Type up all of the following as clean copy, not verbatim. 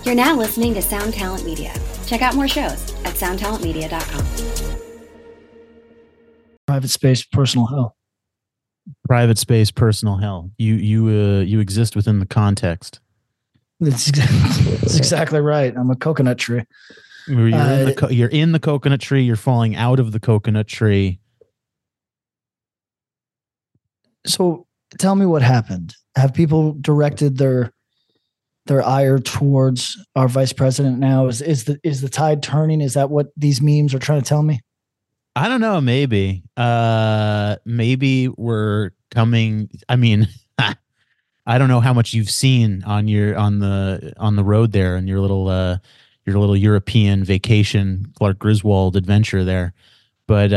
You're now listening to Sound Talent Media. Check out more shows at soundtalentmedia.com. Private space, personal hell. Private space, personal hell. You exist within the context. That's exactly right. I'm a coconut tree. You're in the coconut tree. You're falling out of the coconut tree. So tell me what happened. Have people directed their ire towards our vice president now? Is the tide turning? Is that what these memes are trying to tell me? I don't know. Maybe maybe we're coming. I mean, I don't know how much you've seen on the road there and your little European vacation, Clark Griswold adventure there, but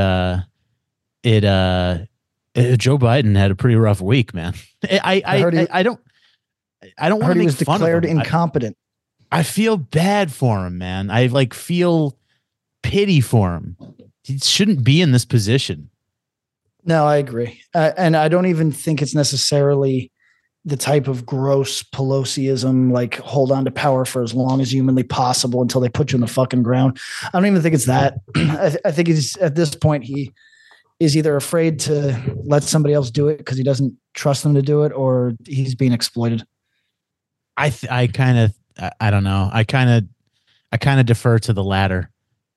Joe Biden had a pretty rough week, man. I don't want to make he was fun declared of him. incompetent. I feel bad for him, man. I feel pity for him. He shouldn't be in this position. No, I agree. And I don't even think it's necessarily the type of gross Pelosiism, like hold on to power for as long as humanly possible until they put you in the fucking ground. I don't even think it's that. I think he's at this point, he is either afraid to let somebody else do it because he doesn't trust them to do it, or he's being exploited. I don't know. I kind of defer to the latter.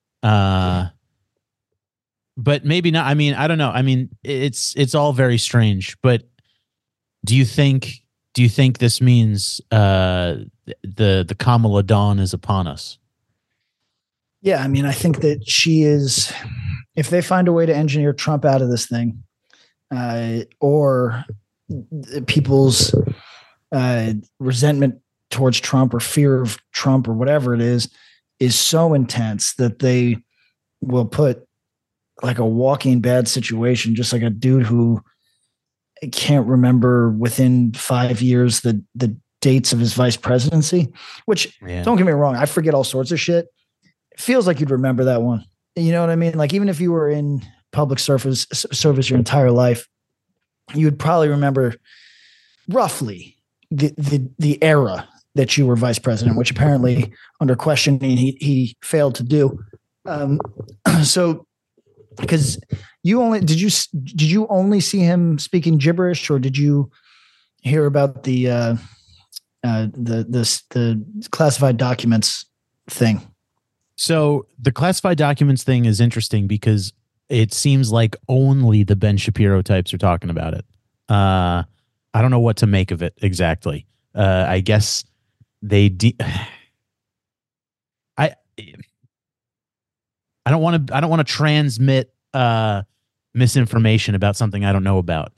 But maybe not. I mean, I don't know. I mean, it's all very strange, but do you think this means the Kamala dawn is upon us? Yeah, I mean, I think that she is, if they find a way to engineer Trump out of this thing, or people's resentment towards Trump or fear of Trump or whatever it is so intense that they will put like a walking bad situation, just like a dude who can't remember within 5 years the dates of his vice presidency, which don't get me wrong, I forget all sorts of shit. It feels like you'd remember that one. You know what I mean? Like even if you were in public service your entire life, you would probably remember roughly the era that you were vice president, which apparently under questioning he failed to do. So because did you only see him speaking gibberish, or did you hear about the classified documents thing? So the classified documents thing is interesting because it seems like only the Ben Shapiro types are talking about it. I don't know what to make of it exactly. I guess they I don't want to transmit misinformation about something I don't know about.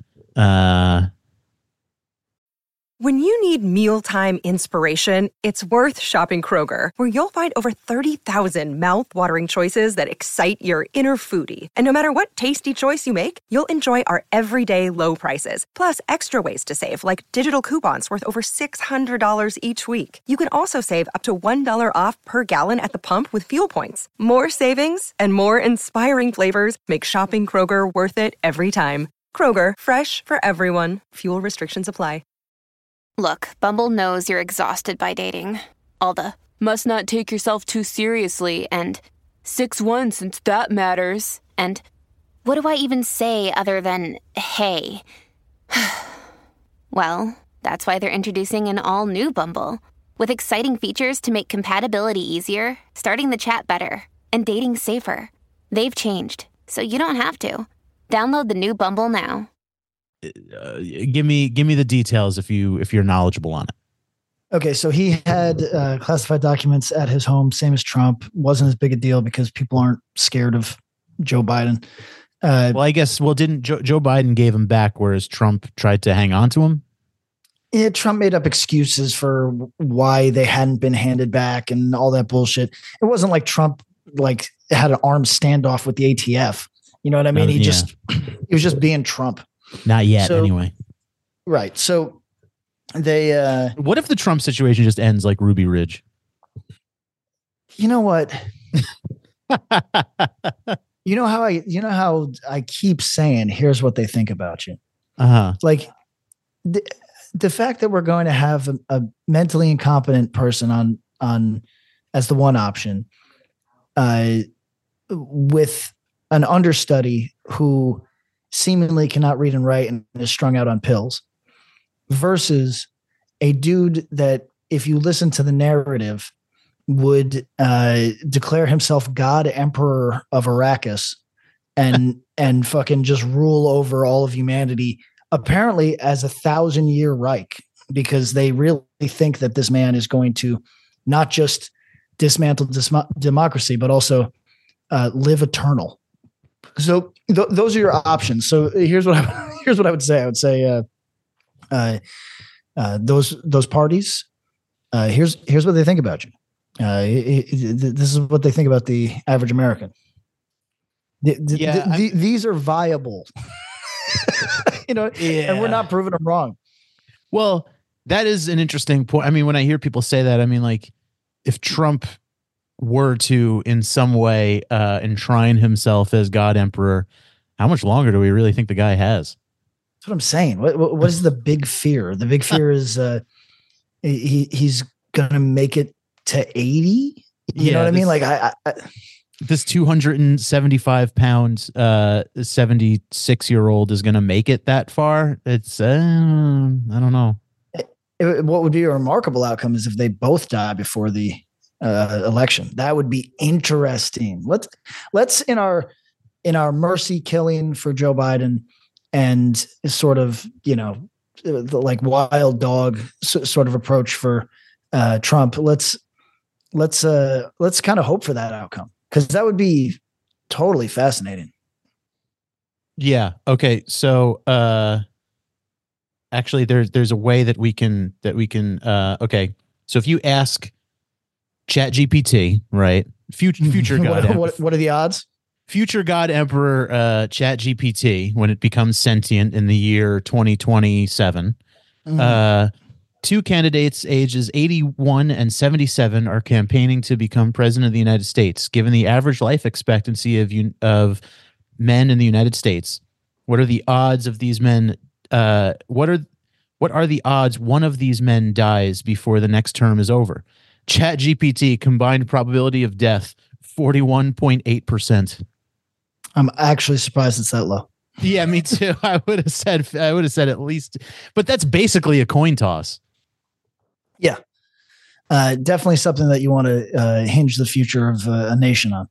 When you need mealtime inspiration, it's worth shopping Kroger, where you'll find over 30,000 mouth-watering choices that excite your inner foodie. And no matter what tasty choice you make, you'll enjoy our everyday low prices, plus extra ways to save, like digital coupons worth over $600 each week. You can also save up to $1 off per gallon at the pump with fuel points. More savings and more inspiring flavors make shopping Kroger worth it every time. Kroger, fresh for everyone. Fuel restrictions apply. Look, Bumble knows you're exhausted by dating. All the, must not take yourself too seriously, and 6'1" since that matters, and what do I even say other than, hey? Well, that's why they're introducing an all-new Bumble, with exciting features to make compatibility easier, starting the chat better, and dating safer. They've changed, so you don't have to. Download the new Bumble now. Give me the details if you're knowledgeable on it. Okay, so he had classified documents at his home, same as Trump. Wasn't as big a deal because people aren't scared of Joe Biden. Didn't Joe Biden gave him back, whereas Trump tried to hang on to him? Yeah, Trump made up excuses for why they hadn't been handed back and all that bullshit. It wasn't like Trump had an armed standoff with the ATF. You know what I mean? He was just being Trump. Not yet, anyway. Right. So they what if the Trump situation just ends like Ruby Ridge? You know what? You know how I keep saying, here's what they think about you. Like the fact that we're going to have a mentally incompetent person on as the one option, with an understudy who seemingly cannot read and write and is strung out on pills, versus a dude that, if you listen to the narrative, would declare himself God Emperor of Arrakis and fucking just rule over all of humanity, apparently as a 1,000-year Reich, because they really think that this man is going to not just dismantle democracy, but also live eternal. So those are your options. So here's what I would say. I would say those parties. Here's what they think about you. This is what they think about the average American. These are viable, and we're not proving them wrong. Well, that is an interesting point. I mean, when I hear people say that, I mean, like, if Trump were to in some way enshrine himself as God Emperor, how much longer do we really think the guy has? That's what I'm saying. What is the big fear? The big fear is he's gonna make it to 80. You know what I mean? Like this 275-pound 76-year-old is going to make it that far. It's I don't know. What would be a remarkable outcome is if they both die before the election. That would be interesting. Let's in our mercy killing for Joe Biden and sort of, the like wild dog sort of approach for Trump. Let's kind of hope for that outcome, because that would be totally fascinating. Yeah. Okay. So actually there's a way that we can okay. So if you ask ChatGPT, right? Future God. what are the odds? Future God Emperor ChatGPT, when it becomes sentient in the year 2027, two candidates ages 81 and 77 are campaigning to become president of the United States. Given the average life expectancy of men in the United States, what are the odds of these men? What are the odds one of these men dies before the next term is over? ChatGPT combined probability of death 41.8%. I'm actually surprised it's that low. Yeah, me too. I would have said at least, but that's basically a coin toss. Yeah, definitely something that you want to hinge the future of a nation on.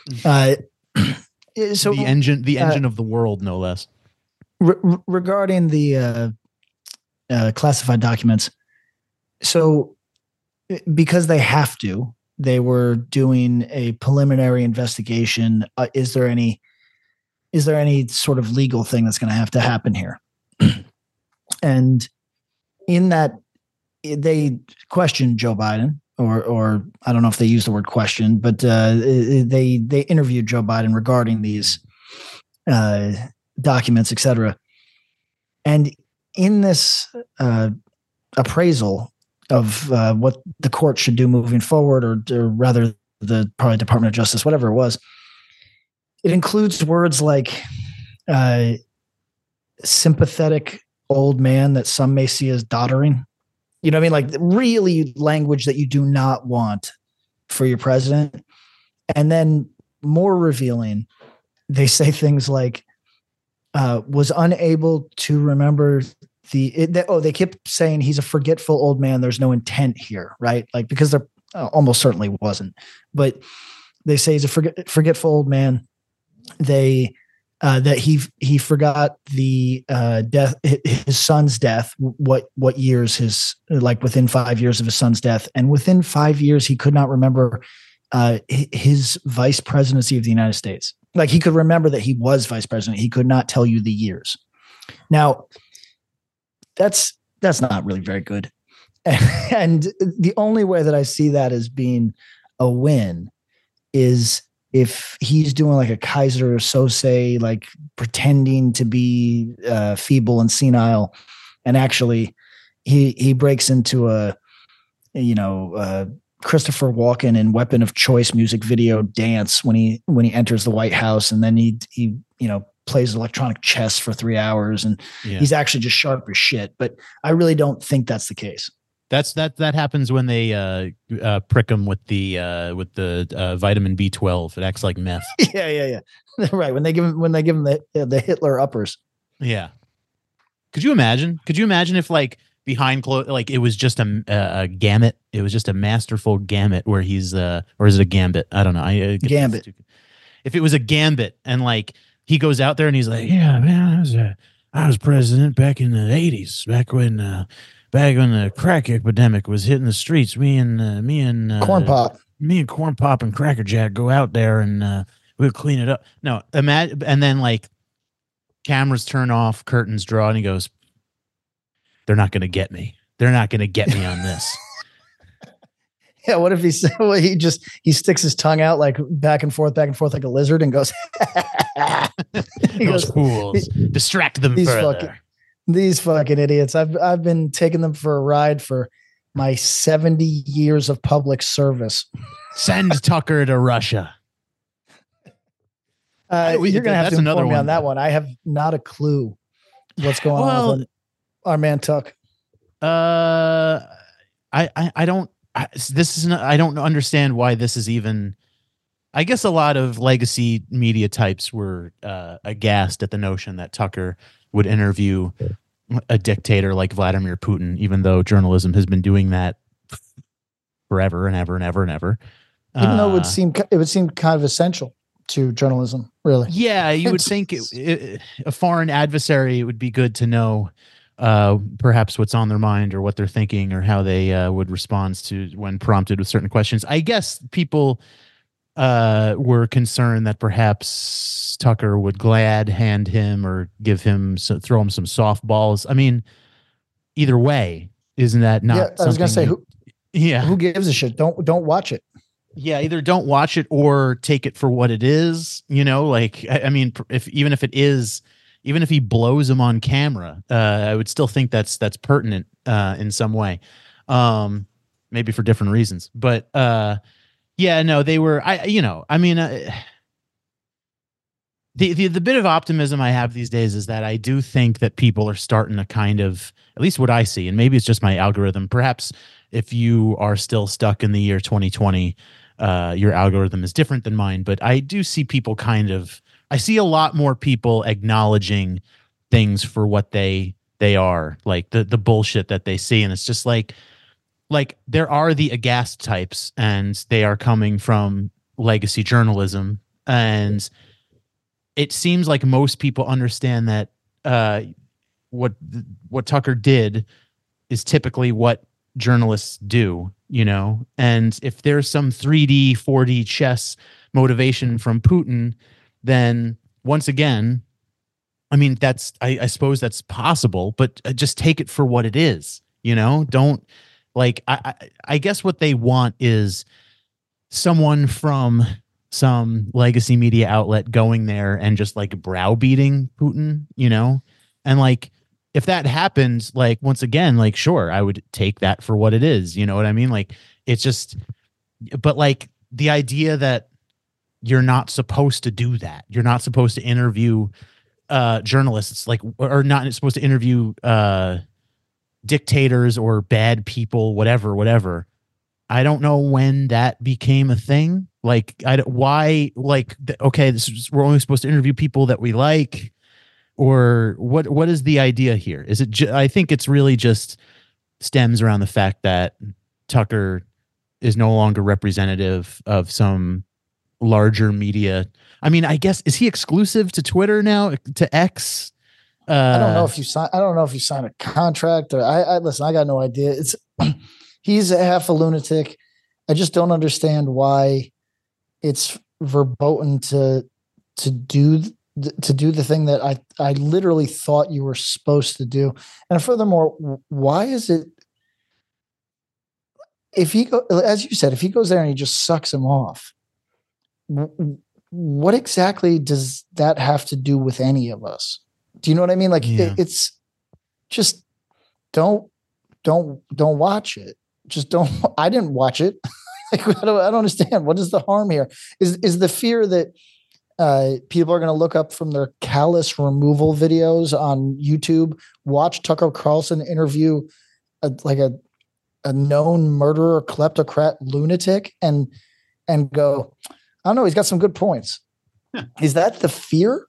So the engine of the world, no less. Regarding the classified documents, so because they have to, they were doing a preliminary investigation. Is there any sort of legal thing that's going to have to happen here? And in that, they questioned Joe Biden, or I don't know if they used the word question, but they interviewed Joe Biden regarding these documents, et cetera. And in this appraisal of what the court should do moving forward, or rather the probably Department of Justice, whatever it was, it includes words like sympathetic old man that some may see as doddering. You know what I mean? Like really language that you do not want for your president. And then more revealing, they say things like was unable to remember they kept saying he's a forgetful old man. There's no intent here, right? Like, because there almost certainly wasn't, but they say he's a forgetful old man. They that he forgot the death, his son's death. What years within 5 years of his son's death, and within 5 years he could not remember his vice presidency of the United States. Like, he could remember that he was vice president. He could not tell you the years. Now, that's not really very good. And the only way that I see that as being a win is if he's doing like a Kaiser Sose, like pretending to be feeble and senile, and actually he breaks into a Christopher Walken in Weapon of Choice music video dance when he enters the White House, and then he plays electronic chess for 3 hours, and he's actually just sharp as shit. But I really don't think that's the case. That happens when they prick them with the vitamin B12. It acts like meth. Yeah. Right. When they give him the Hitler uppers. Yeah. Could you imagine if like behind close, like it was just a gamut? It was just a masterful gamut where he's or is it a gambit? I don't know. Gambit. If it was a gambit and like he goes out there and he's like, yeah, man, I was president back in the 80s, back when the crack epidemic was hitting the streets. Me and Corn Pop and Cracker Jack go out there and we'll clean it up. No, imagine, and then like cameras turn off, curtains draw, and he goes, "They're not going to get me. They're not going to get me on this." Yeah, what if he sticks his tongue out like back and forth like a lizard and goes, "Those fools, distract them further." These fucking idiots. I've been taking them for a ride for my 70 years of public service. Send Tucker to Russia. You're gonna have to inform me on that one. I have not a clue what's going on with our man Tuck. I don't. I don't understand why this is even. I guess a lot of legacy media types were aghast at the notion that Tucker would interview a dictator like Vladimir Putin, even though journalism has been doing that forever and ever and ever and ever. Even though it would seem kind of essential to journalism, really. Yeah, you would think a foreign adversary, it would be good to know perhaps what's on their mind or what they're thinking or how they would respond to when prompted with certain questions. I guess people were concerned that perhaps Tucker would glad hand him or throw him some softballs. I mean, either way, isn't that not? Yeah, I was going to say, who gives a shit? Don't watch it. Yeah, either don't watch it or take it for what it is. You know, like I mean, even if he blows him on camera, I would still think that's pertinent in some way, maybe for different reasons. But yeah, no, they were. The bit of optimism I have these days is that I do think that people are starting to kind of, at least what I see, and maybe it's just my algorithm. Perhaps if you are still stuck in the year 2020, your algorithm is different than mine. But I do see people I see a lot more people acknowledging things for what they are, like the bullshit that they see. And it's just like there are the aghast types, and they are coming from legacy journalism. And it seems like most people understand that what Tucker did is typically what journalists do, you know? And if there's some 3D, 4D chess motivation from Putin, then once again, I mean, I suppose that's possible, but just take it for what it is, you know? Don't I guess what they want is someone from some legacy media outlet going there and just like browbeating Putin, you know? And like, if that happens, like, once again, like, sure, I would take that for what it is. You know what I mean? Like, it's just, but like the idea that you're not supposed to do that. You're not supposed to interview journalists, like, or not supposed to interview dictators or bad people, whatever. I don't know when that became a thing. Like, why? Like, okay, we're only supposed to interview people that we like, or what is the idea here? Is it? I think it's really just stems around the fact that Tucker is no longer representative of some larger media. I mean, I guess, is he exclusive to Twitter now, to X? I don't know if you sign a contract, or I listen. I got no idea. He's a half a lunatic. I just don't understand why it's verboten to do the thing that I literally thought you were supposed to do. And furthermore, why is it, as you said, if he goes there and he just sucks him off, what exactly does that have to do with any of us? Do you know what I mean? Like, yeah. It's just don't watch it. Just don't. I didn't watch it. Like, I don't understand. What is the harm here? Is the fear that people are going to look up from their callus removal videos on YouTube, watch Tucker Carlson interview a a known murderer, kleptocrat, lunatic, and go, I don't know, he's got some good points. Is that the fear?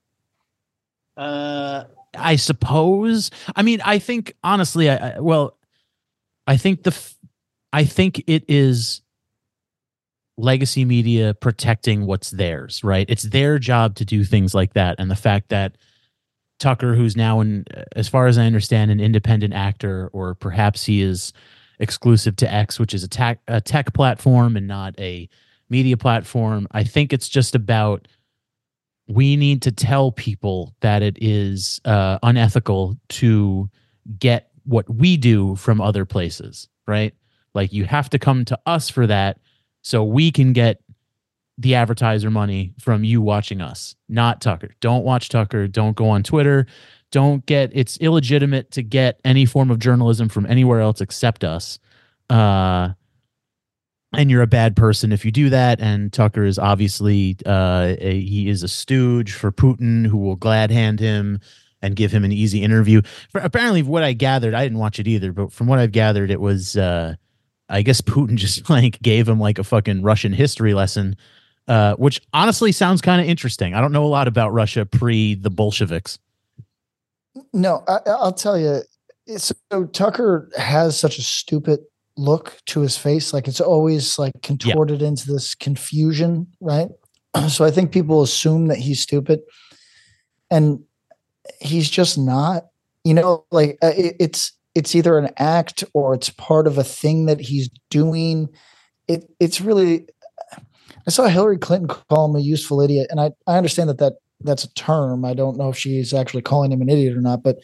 I suppose. I mean, I think honestly, I think it is legacy media protecting what's theirs, right? It's their job to do things like that, and the fact that Tucker, who's now as far as I understand, an independent actor, or perhaps he is exclusive to X, which is a tech platform and not a media platform. I think it's just about, we need to tell people that it is unethical to get what we do from other places, right? Like, you have to come to us for that so we can get the advertiser money from you watching us, not Tucker. Don't watch Tucker. Don't go on Twitter. It's illegitimate to get any form of journalism from anywhere else except us. And you're a bad person if you do that. And Tucker is obviously, he is a stooge for Putin, who will glad hand him and give him an easy interview. Apparently, what I gathered, I didn't watch it either, but from what I've gathered, it was, I guess Putin just like gave him like a fucking Russian history lesson, which honestly sounds kind of interesting. I don't know a lot about Russia pre the Bolsheviks. No, I'll tell you. So Tucker has such a stupid look to his face. Like, it's always like contorted into this confusion, right? So I think people assume that he's stupid, and he's just not. Like it's either an act or it's part of a thing that he's doing. It's really. I saw Hillary Clinton call him a useful idiot, and I understand that's a term. I don't know if she's actually calling him an idiot or not, but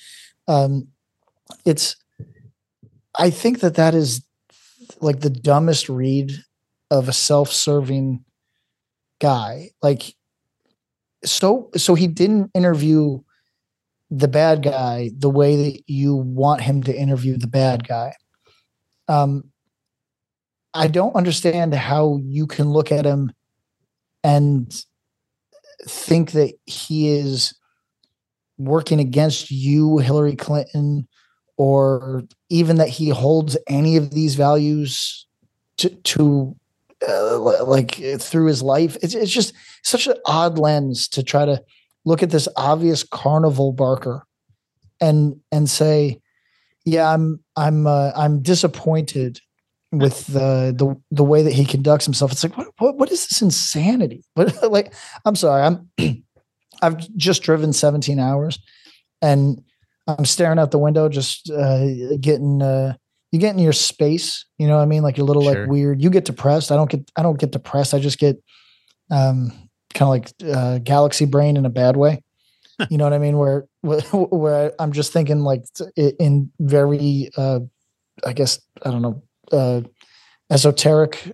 I think that is like the dumbest read of a self-serving guy. Like, so he didn't interview the bad guy the way that you want him to interview the bad guy. I don't understand how you can look at him and think that he is working against you, Hillary Clinton, or even that he holds any of these values to like through his life. It's just such an odd lens to try to look at this obvious carnival barker and say, yeah, I'm disappointed with the way that he conducts himself. It's like, what is this insanity? But like, I'm sorry, I've just driven 17 hours and I'm staring out the window, just you get in your space. You know what I mean? Like, you're a little Sure. like weird. You get depressed. I don't get depressed. I just get kind of like galaxy brain in a bad way. You know what I mean? Where I'm just thinking like in very, I guess, I don't know, esoteric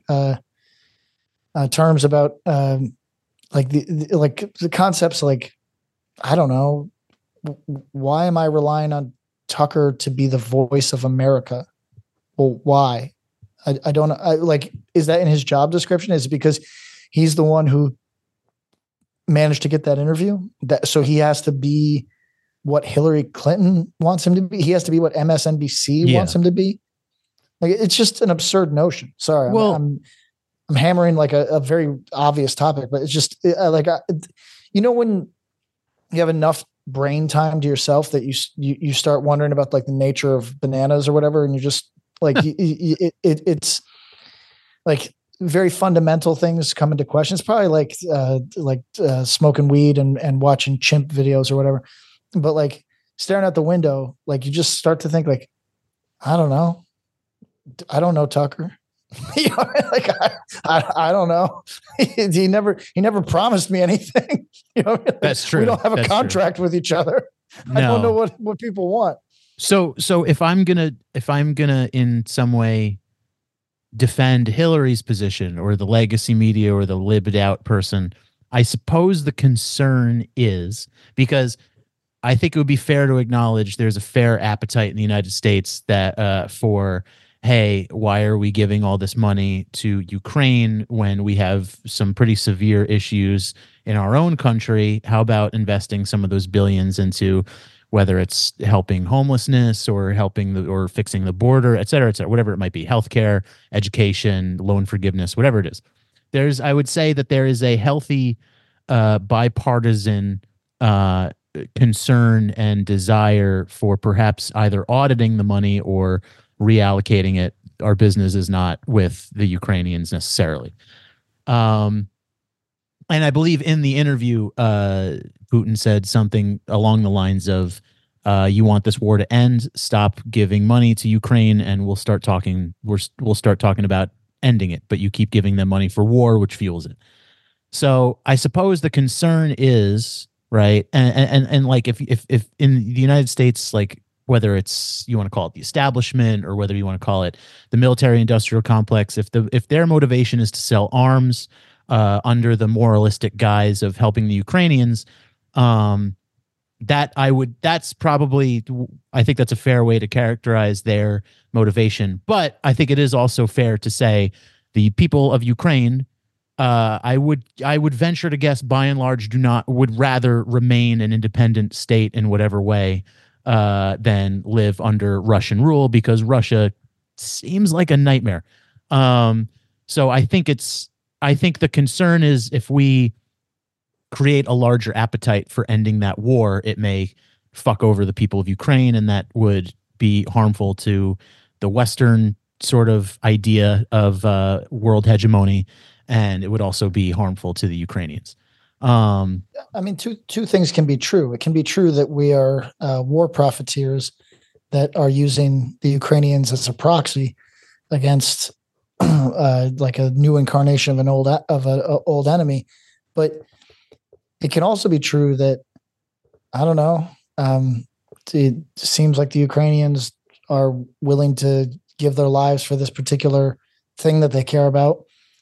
terms about like the concepts, like, I don't know, why am I relying on Tucker to be the voice of America? Well, why? I don't know. Like, is that in his job description? Is it because he's the one who managed to get that interview? So he has to be what Hillary Clinton wants him to be. He has to be what MSNBC wants him to be. Like, it's just an absurd notion. Sorry. Well, I'm hammering like a very obvious topic, but it's just when you have enough brain time to yourself that you start wondering about like the nature of bananas or whatever. And you just like, it's like very fundamental things come into question. It's probably like smoking weed and watching chimp videos or whatever, but like staring out the window, like you just start to think like, I don't know, Tucker. Like I don't know. He never promised me anything. That's true. We don't have a That's contract with each other. No. I don't know what people want. So if I'm gonna in some way defend Hillary's position or the legacy media or the libbed out person, I suppose the concern is, because I think it would be fair to acknowledge there's a fair appetite in the United States that for, hey, why are we giving all this money to Ukraine when we have some pretty severe issues in our own country? How about investing some of those billions into whether it's helping homelessness or or fixing the border, et cetera, whatever it might be, healthcare, education, loan forgiveness, whatever it is. I would say that there is a healthy bipartisan concern and desire for perhaps either auditing the money or reallocating it. Our business is not with the Ukrainians necessarily. And I believe in the interview, Putin said something along the lines of, you want this war to end, stop giving money to Ukraine, and we'll start talking about ending it, but you keep giving them money for war, which fuels it. So I suppose the concern is, right, and like if in the United States, like whether it's, you want to call it the establishment or whether you want to call it the military industrial complex, if their motivation is to sell arms under the moralistic guise of helping the Ukrainians, that's probably, I think that's a fair way to characterize their motivation. But I think it is also fair to say the people of Ukraine, I would venture to guess, by and large, would rather remain an independent state in whatever way than live under Russian rule, because Russia seems like a nightmare. So I think the concern is, if we create a larger appetite for ending that war, it may fuck over the people of Ukraine, and that would be harmful to the Western sort of idea of world hegemony, and it would also be harmful to the Ukrainians. I mean, two things can be true. It can be true that we are war profiteers that are using the Ukrainians as a proxy against like a new incarnation of an old enemy, but it can also be true that, I don't know, it seems like the Ukrainians are willing to give their lives for this particular thing that they care about.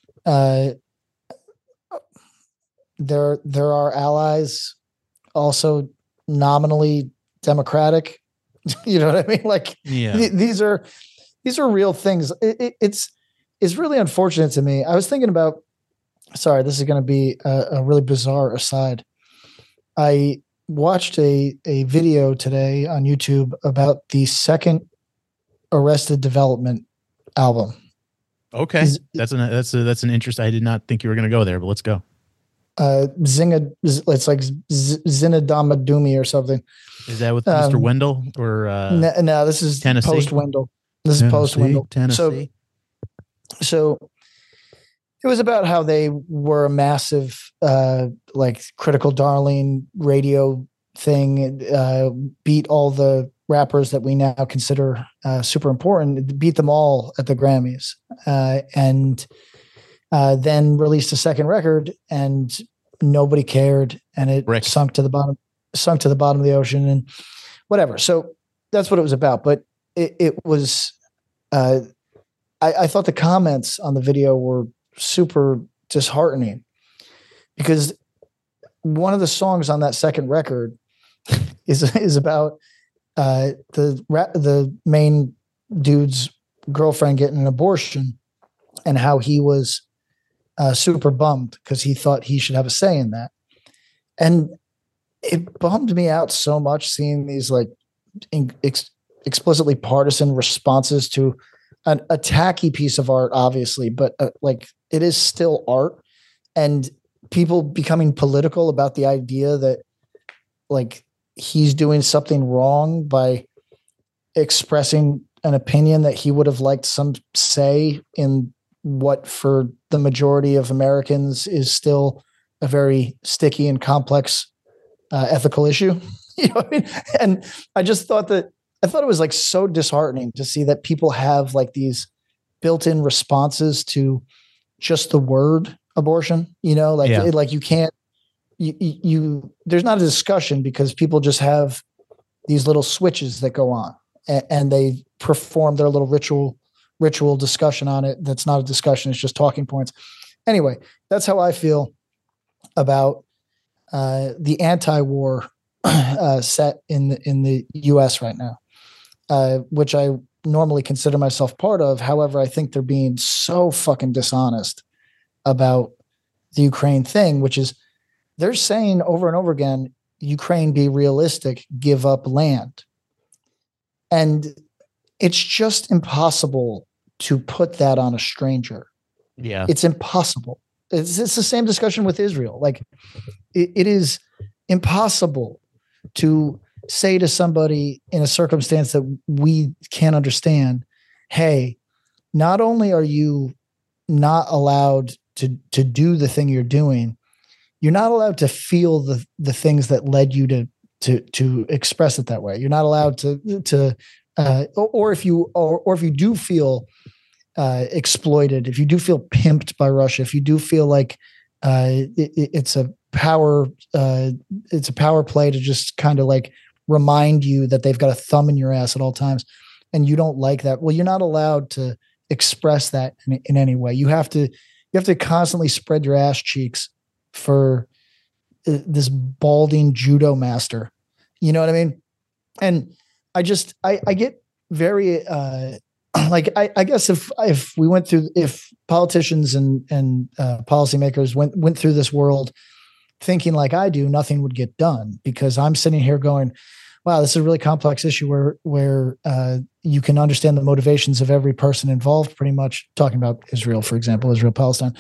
There are allies also nominally democratic. You know what I mean? Like, yeah. These are real things. It's really unfortunate to me. I was thinking about, sorry, this is going to be a really bizarre aside. I watched a video today on YouTube about the second Arrested Development album. Okay. That's an interest. I did not think you were going to go there, but let's go. It's like Zinadama Dumi or something. Is that with Mr. Wendell or no, this is Tennessee? Post Wendell. This is post Wendell. Tennessee. So it was about how they were a massive like critical darling radio thing, beat all the rappers that we now consider super important, beat them all at the Grammys, and then released a second record, and nobody cared, and it sunk to the bottom of the ocean, and whatever. So that's what it was about. But it was, I thought the comments on the video were super disheartening, because one of the songs on that second record is about the main dude's girlfriend getting an abortion, and how he was super bummed because he thought he should have a say in that. And it bummed me out so much seeing these like explicitly partisan responses to a tacky piece of art, obviously, but like it is still art, and people becoming political about the idea that like he's doing something wrong by expressing an opinion that he would have liked some say in what for the majority of Americans is still a very sticky and complex ethical issue. You know what I mean? And I thought it was like so disheartening to see that people have like these built-in responses to just the word abortion, you know, like, like you can't, there's not a discussion because people just have these little switches that go on and they perform their little ritual discussion on it. That's not a discussion. It's just talking points. Anyway, that's how I feel about the anti-war set in the US right now, which I normally consider myself part of. However, I think they're being so fucking dishonest about the Ukraine thing, which is they're saying over and over again, Ukraine be realistic, give up land. And it's just impossible to put that on a stranger. Yeah. It's impossible. It's the same discussion with Israel. Like it is impossible to say to somebody in a circumstance that we can't understand, hey, not only are you not allowed to do the thing you're doing, you're not allowed to feel the things that led you to express it that way. You're not allowed or if you do feel exploited, if you do feel pimped by Russia, if you do feel like it's a power play to just kind of like remind you that they've got a thumb in your ass at all times, and you don't like that, well, you're not allowed to express that in any way. You have to constantly spread your ass cheeks for this balding judo master. You know what I mean? And I get very like I guess if we went through, if politicians and policymakers went through this world thinking like I do, nothing would get done, because I'm sitting here going, wow, this is a really complex issue where you can understand the motivations of every person involved, pretty much, talking about Israel, for example, Israel-Palestine.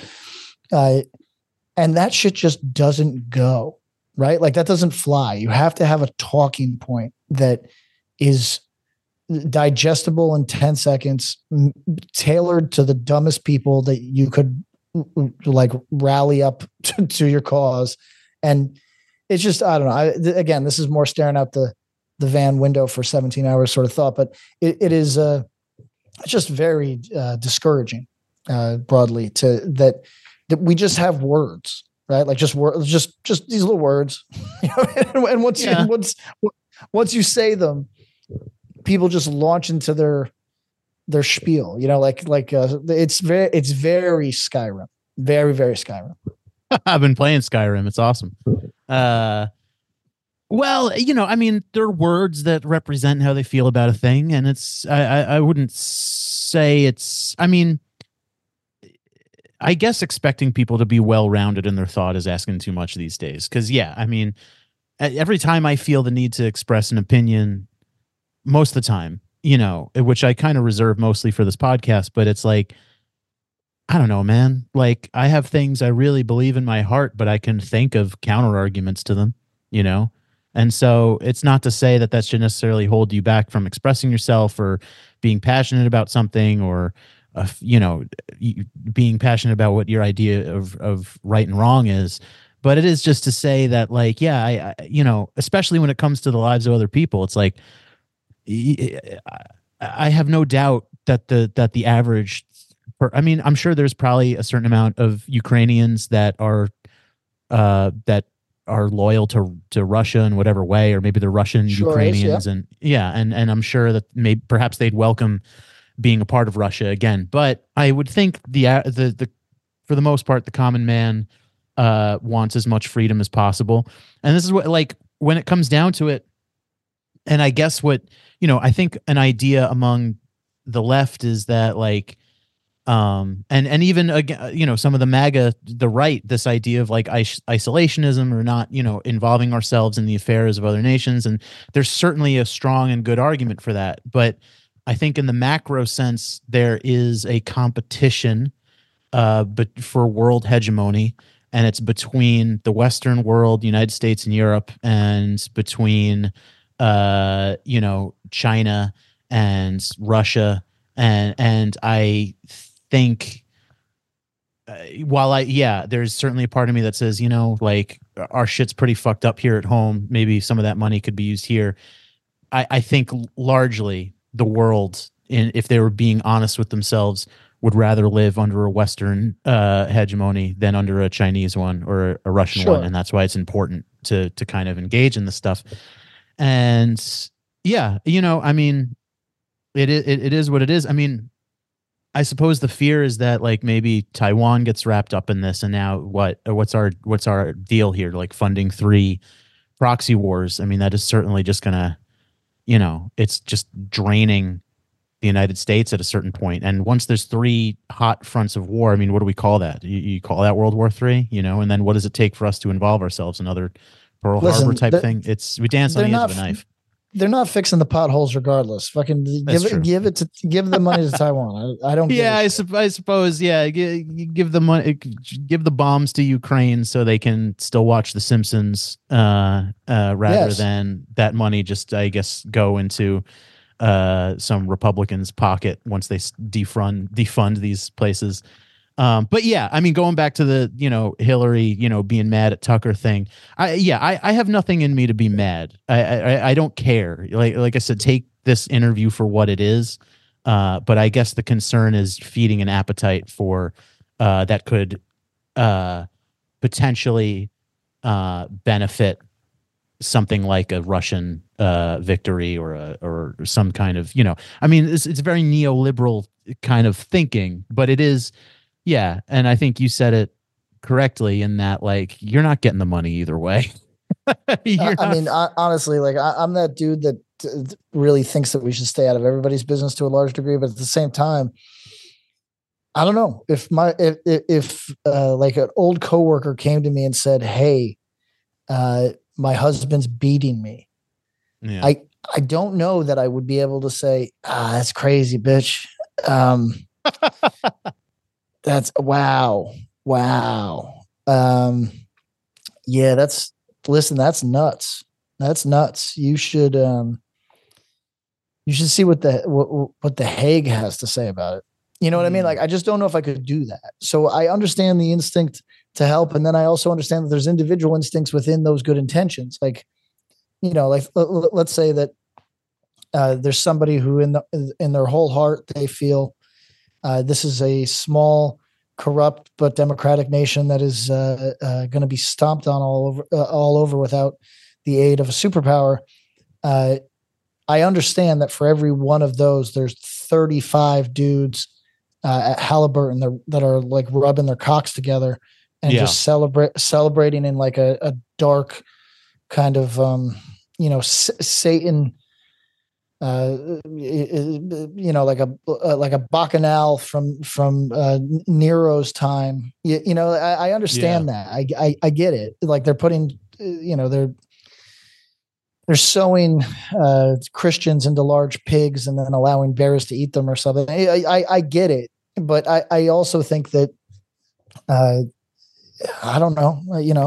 And that shit just doesn't go, right? Like that doesn't fly. You have to have a talking point that is digestible in 10 seconds, tailored to the dumbest people that you could like rally up to your cause. And it's just, I don't know. Again, this is more staring out the van window for 17 hours sort of thought, but it is just very discouraging broadly that we just have words, right? Like just words, just these little words, you know? And once you say them, people just launch into their spiel, you know, like it's very Skyrim, very, very Skyrim. I've been playing Skyrim. It's awesome. Well, you know, I mean, there are words that represent how they feel about a thing, and it's I wouldn't say it's, I mean, I guess expecting people to be well-rounded in their thought is asking too much these days. Because, yeah, I mean, every time I feel the need to express an opinion, most of the time, you know, which I kind of reserve mostly for this podcast, but it's like, I don't know, man. Like, I have things I really believe in my heart, but I can think of counter arguments to them, you know? And so it's not to say that should necessarily hold you back from expressing yourself or being passionate about something, or, you know, being passionate about what your idea of right and wrong is. But it is just to say that, like, yeah, I you know, especially when it comes to the lives of other people, it's like, I have no doubt that the average, I mean, I'm sure there's probably a certain amount of Ukrainians that are loyal to Russia in whatever way, or maybe they're Russian Ukrainians, and I'm sure that perhaps they'd welcome being a part of Russia again. But I would think the for the most part, the common man wants as much freedom as possible. And this is what, like, when it comes down to it, and I guess what, you know, I think an idea among the left is that, like, and even, you know, some of the MAGA, the right, this idea of like isolationism, or not, you know, involving ourselves in the affairs of other nations. And there's certainly a strong and good argument for that. But I think in the macro sense, there is a competition but for world hegemony, and it's between the Western world, United States and Europe, and between you know, China and Russia, and I think there's certainly a part of me that says, you know, like, our shit's pretty fucked up here at home. Maybe some of that money could be used here. I think largely the world, if they were being honest with themselves, would rather live under a Western hegemony than under a Chinese one or a Russian one, and that's why it's important to kind of engage in this stuff. And yeah, you know, I mean, it is what it is. I mean, I suppose the fear is that, like, maybe Taiwan gets wrapped up in this, and now what's our deal here? Like, funding 3 proxy wars. I mean, that is certainly just gonna, you know, it's just draining the United States at a certain point. And once there's 3 hot fronts of war, I mean, what do we call that? You call that World War III, you know? And then what does it take for us to involve ourselves in other Pearl Listen, Harbor type thing. We dance on they're the edge not of a knife. They're not fixing the potholes regardless. Fucking That's true. give the money to Taiwan. I don't. Yeah, I give suppose. Yeah, give the money, give the bombs to Ukraine so they can still watch The Simpsons, rather than that money just, I guess, go into some Republican's pocket once they defund these places. But yeah, I mean, going back to the, Hillary, being mad at Tucker thing. I have nothing in me to be mad. I don't care. Like I said, take this interview for what it is. But I guess the concern is feeding an appetite for that could potentially benefit something like a Russian victory or some kind of, I mean, it's very neoliberal kind of thinking, but it is. Yeah, and I think you said it correctly in that, like, you're not getting the money either way. Honestly, like, I'm that dude that really thinks that we should stay out of everybody's business to a large degree, but at the same time, I don't know if like an old coworker came to me and said, "Hey, my husband's beating me." Yeah. I don't know that I would be able to say, "That's crazy, bitch." That's wow. Yeah, that's nuts. That's nuts. You should see what the Hague has to say about it. You know what I mean? Like, I just don't know if I could do that. So I understand the instinct to help. And then I also understand that there's individual instincts within those good intentions. Like, like let's say that there's somebody who in their whole heart, they feel this is a small, corrupt but democratic nation that is going to be stomped on all over without the aid of a superpower. I understand that for every one of those, there's 35 dudes at Halliburton that are like rubbing their cocks together and just celebrating in like a dark kind of Satan. Like a bacchanal from Nero's time. I understand that. I get it. Like, they're putting, they're sewing Christians into large pigs and then allowing bears to eat them or something. I get it, but I also think that I don't know.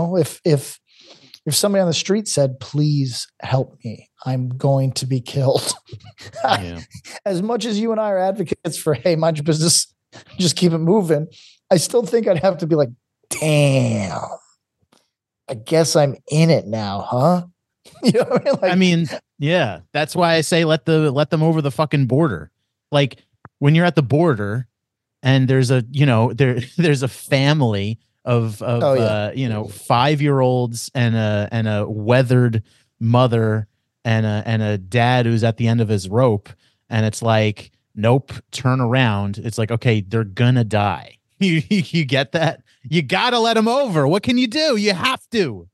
If somebody on the street said, "Please help me, I'm going to be killed." As much as you and I are advocates for, hey, mind your business, just keep it moving, I still think I'd have to be like, damn, I guess I'm in it now, huh? You know what I mean? Like, I mean, yeah, that's why I say let them over the fucking border. Like, when you're at the border and there's a, there's a family of 5-year-olds and a weathered mother and a dad who's at the end of his rope, and it's like, nope, turn around. It's like, okay, they're gonna die. You get that? You gotta let them over. What can you do? You have to.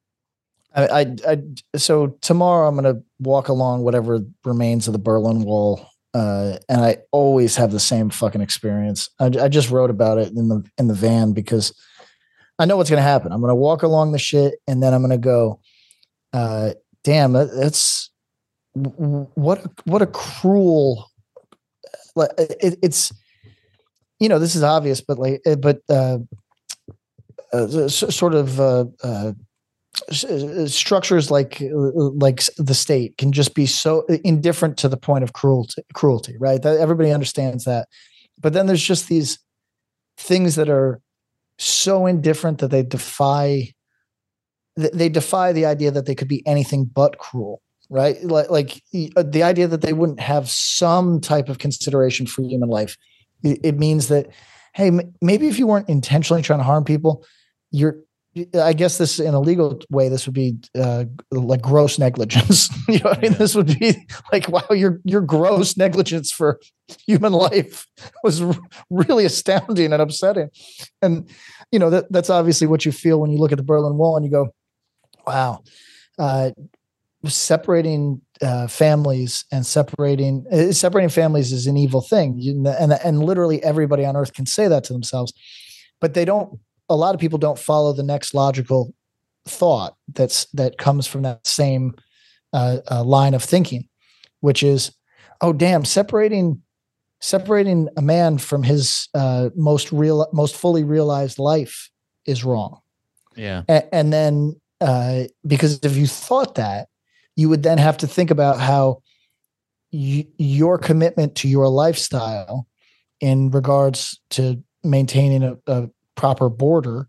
So tomorrow I'm gonna walk along whatever remains of the Berlin Wall, and I always have the same fucking experience. I just wrote about it in the van because I know what's going to happen. I'm going to walk along the shit, and then I'm going to go, damn, that's what a cruel, like, it's, this is obvious, but sort of structures like the state can just be so indifferent to the point of cruelty, right? Everybody understands that. But then there's just these things that are so indifferent that they defy the idea that they could be anything but cruel, right? Like the idea that they wouldn't have some type of consideration for human life. It means that, hey, maybe if you weren't intentionally trying to harm people, I guess this, in a legal way, this would be like gross negligence. You know what I mean? This would be like, wow, your gross negligence for human life was really astounding and upsetting. And, that's obviously what you feel when you look at the Berlin Wall and you go, wow, separating families and separating families is an evil thing. And literally everybody on earth can say that to themselves, but they don't. A lot of people don't follow the next logical thought that comes from that same line of thinking, which is, oh damn, separating a man from his most fully realized life is wrong. Yeah. And then because if you thought that, you would then have to think about how your commitment to your lifestyle in regards to maintaining a proper border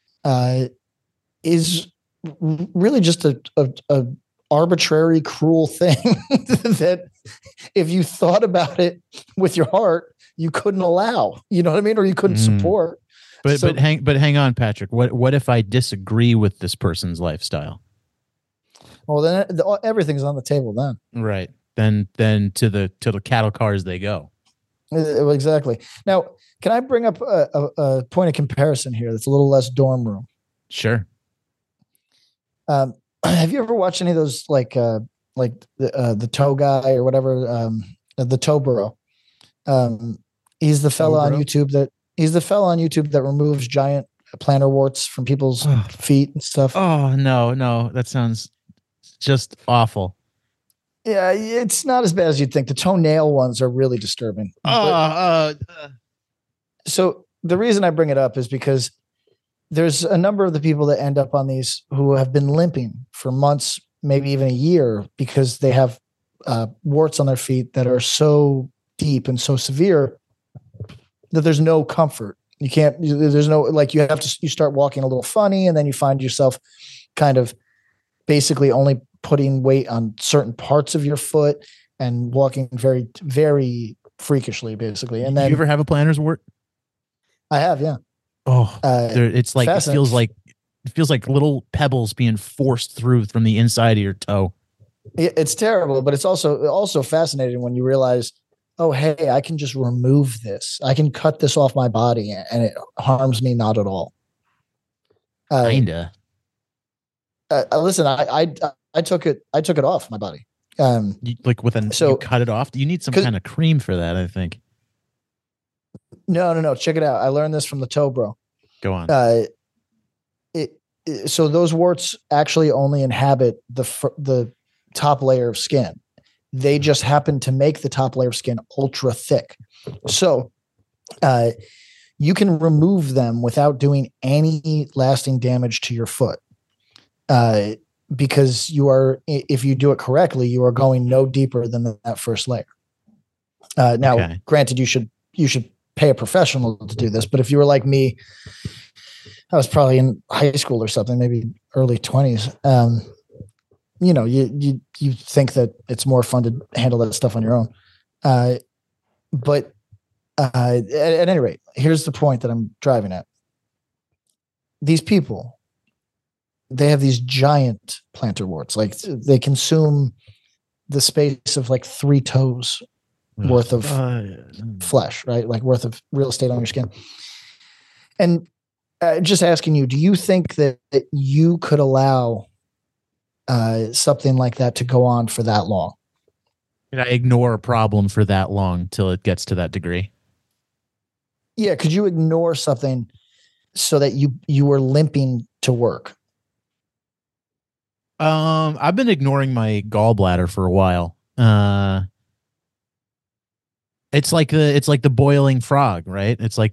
is really just a arbitrary, cruel thing that if you thought about it with your heart, you couldn't allow, you know what I mean? Or you couldn't support. But hang on, Patrick. What if I disagree with this person's lifestyle? Well, then everything's on the table then. Right. Then to the cattle cars they go. Exactly. Now, can I bring up a point of comparison here that's a little less dorm room? Sure. Have you ever watched any of those like the toe guy or whatever, the toe bro? He's the fella on YouTube that removes giant plantar warts from people's feet and stuff. Oh no, that sounds just awful. Yeah, it's not as bad as you'd think. The toenail ones are really disturbing. So the reason I bring it up is because there's a number of the people that end up on these who have been limping for months, maybe even a year, because they have warts on their feet that are so deep and so severe that there's no comfort. You start walking a little funny, and then you find yourself kind of basically only putting weight on certain parts of your foot and walking very, very freakishly, basically. And then, you ever have a plantar's wart? I have, yeah. Oh, it's like it feels like little pebbles being forced through from the inside of your toe. It's terrible, but it's also fascinating when you realize, oh, hey, I can just remove this. I can cut this off my body, and it harms me not at all. Kinda. Listen, I took it off my body. You cut it off. You need some kind of cream for that, I think. No. Check it out. I learned this from the toe bro. Go on. So those warts actually only inhabit the top layer of skin. They just happen to make the top layer of skin ultra thick. So you can remove them without doing any lasting damage to your foot. Because if you do it correctly, you are going no deeper than that first layer. Now, Granted, you should pay a professional to do this, but if you were like me, I was probably in high school or something, maybe early 20s. You think that it's more fun to handle that stuff on your own. But at any rate, here's the point that I'm driving at. These people, they have these giant plantar warts. Like they consume the space of like 3 toes worth of flesh, right? Like worth of real estate on your skin. And just asking you, do you think that you could allow something like that to go on for that long? Can I ignore a problem for that long till it gets to that degree? Yeah. Could you ignore something so that you were limping to work? I've been ignoring my gallbladder for a while. It's like the boiling frog, right? It's like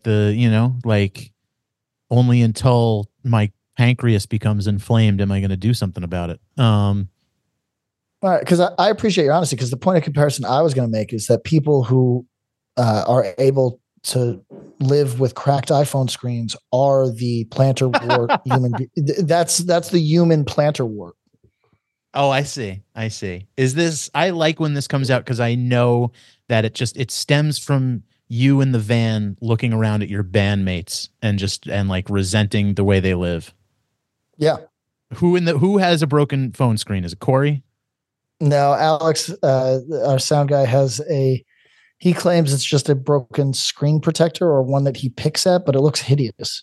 only until my pancreas becomes inflamed am I going to do something about it. All right, because I appreciate your honesty, because the point of comparison I was going to make is that people who are able to live with cracked iPhone screens are the plantar wart human. That's the human plantar wart. Oh, I see. I like when this comes out because I know that it stems from you in the van looking around at your bandmates and like resenting the way they live. Yeah. Who has a broken phone screen? Is it Corey? No, Alex, our sound guy he claims it's just a broken screen protector or one that he picks at, but it looks hideous.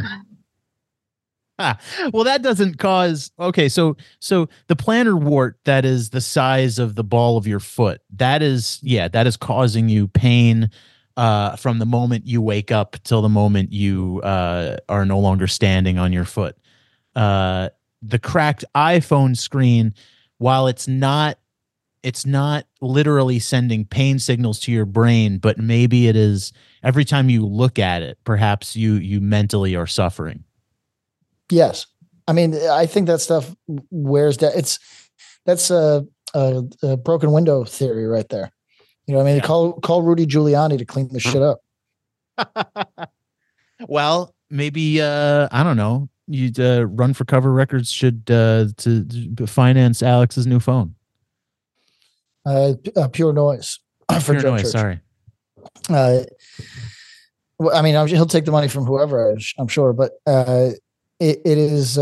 Well, that doesn't cause. Okay, so the plantar wart that is the size of the ball of your foot, that is causing you pain from the moment you wake up till the moment you are no longer standing on your foot. the cracked iPhone screen, while it's not literally sending pain signals to your brain, but maybe it is every time you look at it, perhaps you mentally are suffering. Yes. I mean, I think that stuff wears down. That's a broken window theory right there. You know what I mean? Yeah. Call Rudy Giuliani to clean this shit up. Well, maybe I don't know. You'd Run for Cover Records should to finance Alex's new phone. Pure Noise for Pure Joe Noise, Church. sorry. Well, I mean, he'll take the money from whoever, I'm sure, but it is.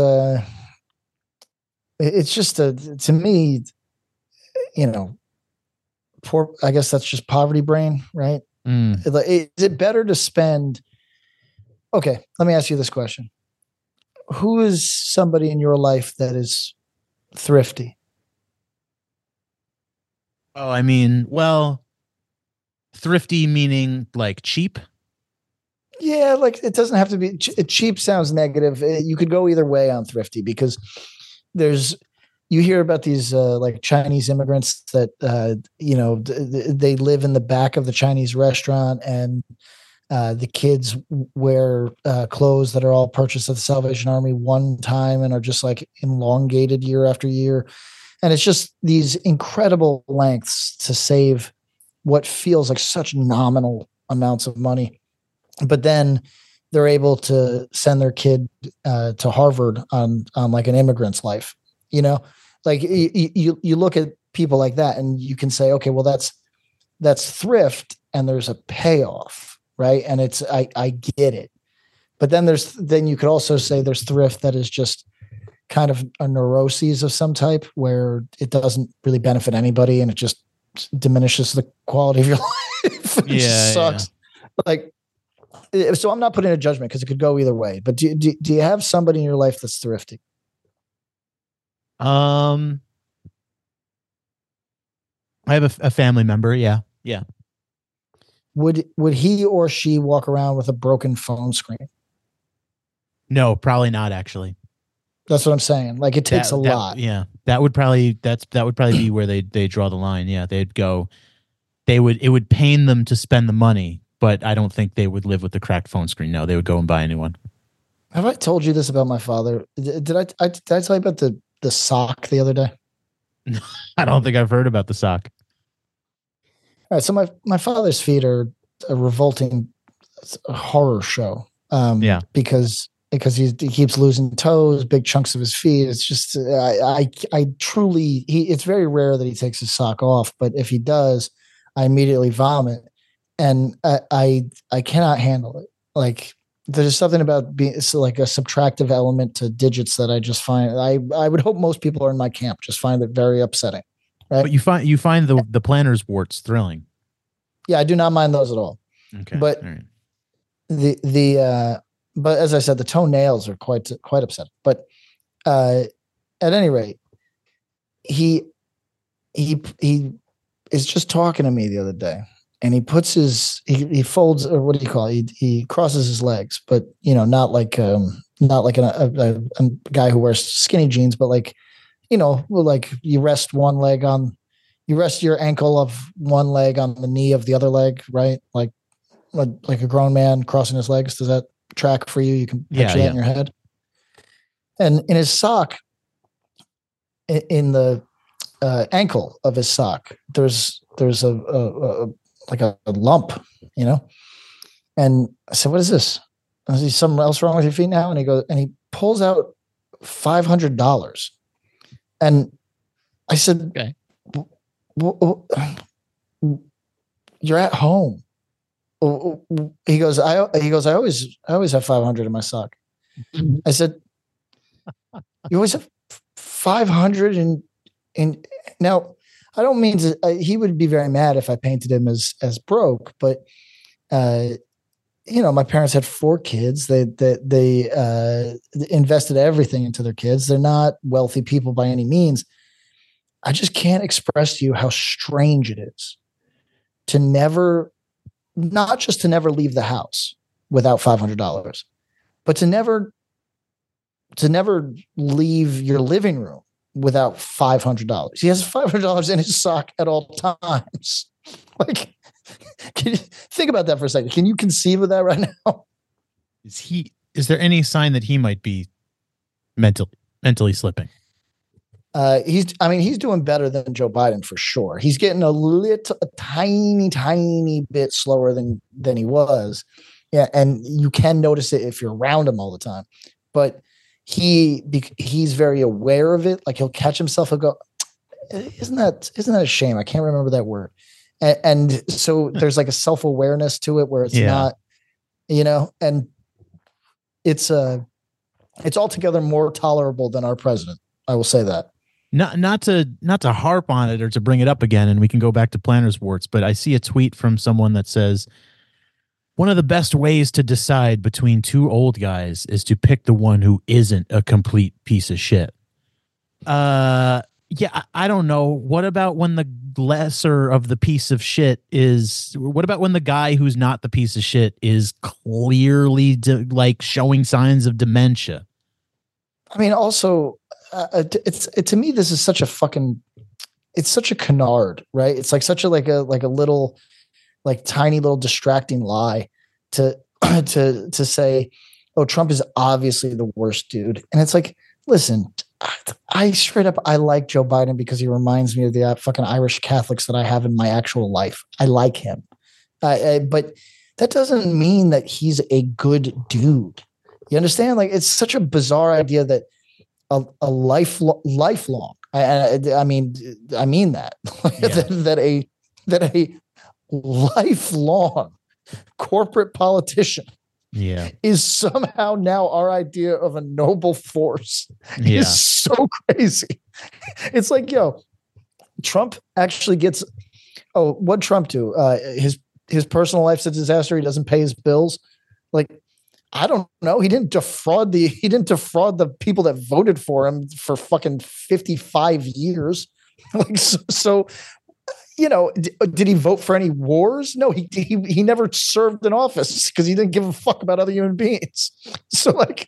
It's just to me, you know, poor. I guess that's just poverty brain, right? Is it better to spend? Okay, let me ask you this question: who is somebody in your life that is thrifty? Oh, I mean, well, thrifty meaning like cheap. Yeah, like it doesn't have to be cheap. Sounds negative. You could go either way on thrifty because you hear about these like Chinese immigrants that they live in the back of the Chinese restaurant, and the kids wear clothes that are all purchased at the Salvation Army one time and are just like elongated year after year. And it's just these incredible lengths to save what feels like such nominal amounts of money. But then they're able to send their kid to Harvard on like an immigrant's life. You know, like you look at people like that and you can say, okay, well that's thrift and there's a payoff, right? And I get it. But then you could also say there's thrift that is just kind of a neuroses of some type where it doesn't really benefit anybody and it just diminishes the quality of your life. It just sucks. Yeah. Like, so I'm not putting a judgment because it could go either way, but do you have somebody in your life that's thrifty? I have a family member. Yeah. Would he or she walk around with a broken phone screen? No, probably not actually. That's what I'm saying. Like it takes a lot. Yeah. That would probably be where they draw the line. Yeah. It would pain them to spend the money, but I don't think they would live with the cracked phone screen. No, they would go and buy a new one. Have I told you this about my father? Did I tell you about the sock the other day? I don't think I've heard about the sock. All right. So my father's feet are a revolting horror show. Because he keeps losing toes, big chunks of his feet. It's just, I truly, it's very rare that he takes his sock off, but if he does, I immediately vomit. And I cannot handle it. Like there's something about being, it's like a subtractive element to digits that I just find, I would hope most people are in my camp just find it very upsetting. Right. But you find the planner's warts thrilling. Yeah. I do not mind those at all. Okay. But right. But as I said, the toenails are quite upsetting. But at any rate, he is just talking to me the other day, and he puts he folds, or what do you call it? He crosses his legs, but not like a guy who wears skinny jeans, but like like you rest your ankle of one leg on the knee of the other leg, right? Like a grown man crossing his legs. Does that track for you? You can picture that in your head. And in his sock, in the ankle of his sock, there's a like a lump, And I said, "What is this? Is there something else wrong with your feet now?" And he pulls out $500. And I said, "Okay, you're at home." He goes, I always have 500 in my sock. I said, "You always have 500 and now I don't mean to, he would be very mad if I painted him as broke, but my parents had 4 kids. They invested everything into their kids. They're not wealthy people by any means. I just can't express to you how strange it is to not just to never leave the house without $500, but to never to never leave your living room without $500. He has $500 in his sock at all times. Like, can you think about that for a second? Can you conceive of that right now? Is there any sign that he might be mentally slipping? He's doing better than Joe Biden for sure. He's getting a tiny bit slower than he was. Yeah. And you can notice it if you're around him all the time, but he's very aware of it. Like he'll catch himself and go, isn't that a shame? I can't remember that word. And so there's like a self-awareness to it where it's not, and it's altogether more tolerable than our president. I will say that. Not to harp on it or to bring it up again, and we can go back to planner's warts, but I see a tweet from someone that says, one of the best ways to decide between two old guys is to pick the one who isn't a complete piece of shit. I don't know. What about when the lesser of the piece of shit what about when the guy who's not the piece of shit is clearly showing signs of dementia? I mean, also, to me, this is such a canard, right? It's like such a little, like tiny little distracting lie to say, oh, Trump is obviously the worst dude. And it's like, listen, I straight up, I like Joe Biden because he reminds me of the fucking Irish Catholics that I have in my actual life. I like him. But that doesn't mean that he's a good dude. You understand? Like, it's such a bizarre idea that a lifelong, I mean that, that a lifelong corporate politician is somehow now our idea of a noble force is so crazy. It's like, Trump actually gets, what'd Trump do? His personal life's a disaster. He doesn't pay his bills. Like, I don't know. He didn't defraud the people that voted for him for fucking 55 years. Like, so did he vote for any wars? No, he never served in office because he didn't give a fuck about other human beings. So like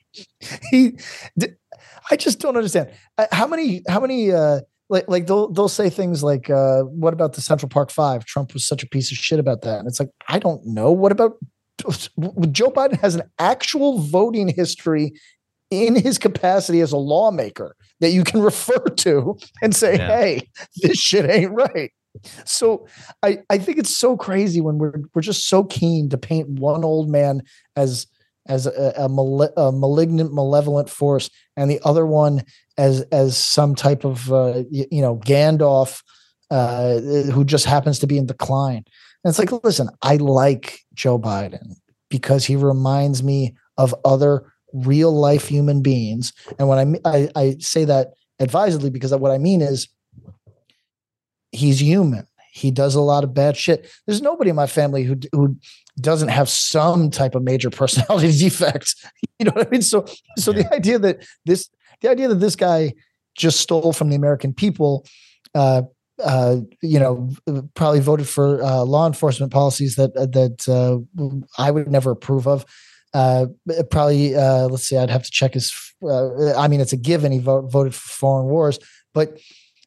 I just don't understand how many like they'll say things like, what about the Central Park Five? Trump was such a piece of shit about that. And it's like, I don't know. What about Joe Biden has an actual voting history in his capacity as a lawmaker that you can refer to and say, hey, this shit ain't right. So I think it's so crazy when we're just so keen to paint one old man as a malignant, malevolent force, and the other one as some type of Gandalf who just happens to be in decline. And it's like, listen, I like Joe Biden because he reminds me of other real life human beings, and when I say that advisedly because what I mean is, he's human. He does a lot of bad shit. There's nobody in my family who doesn't have some type of major personality defect. You know what I mean? So the idea that this guy just stole from the American people, probably voted for law enforcement policies that I would never approve of. Probably, let's see, I'd have to check his. It's a given he voted for foreign wars, but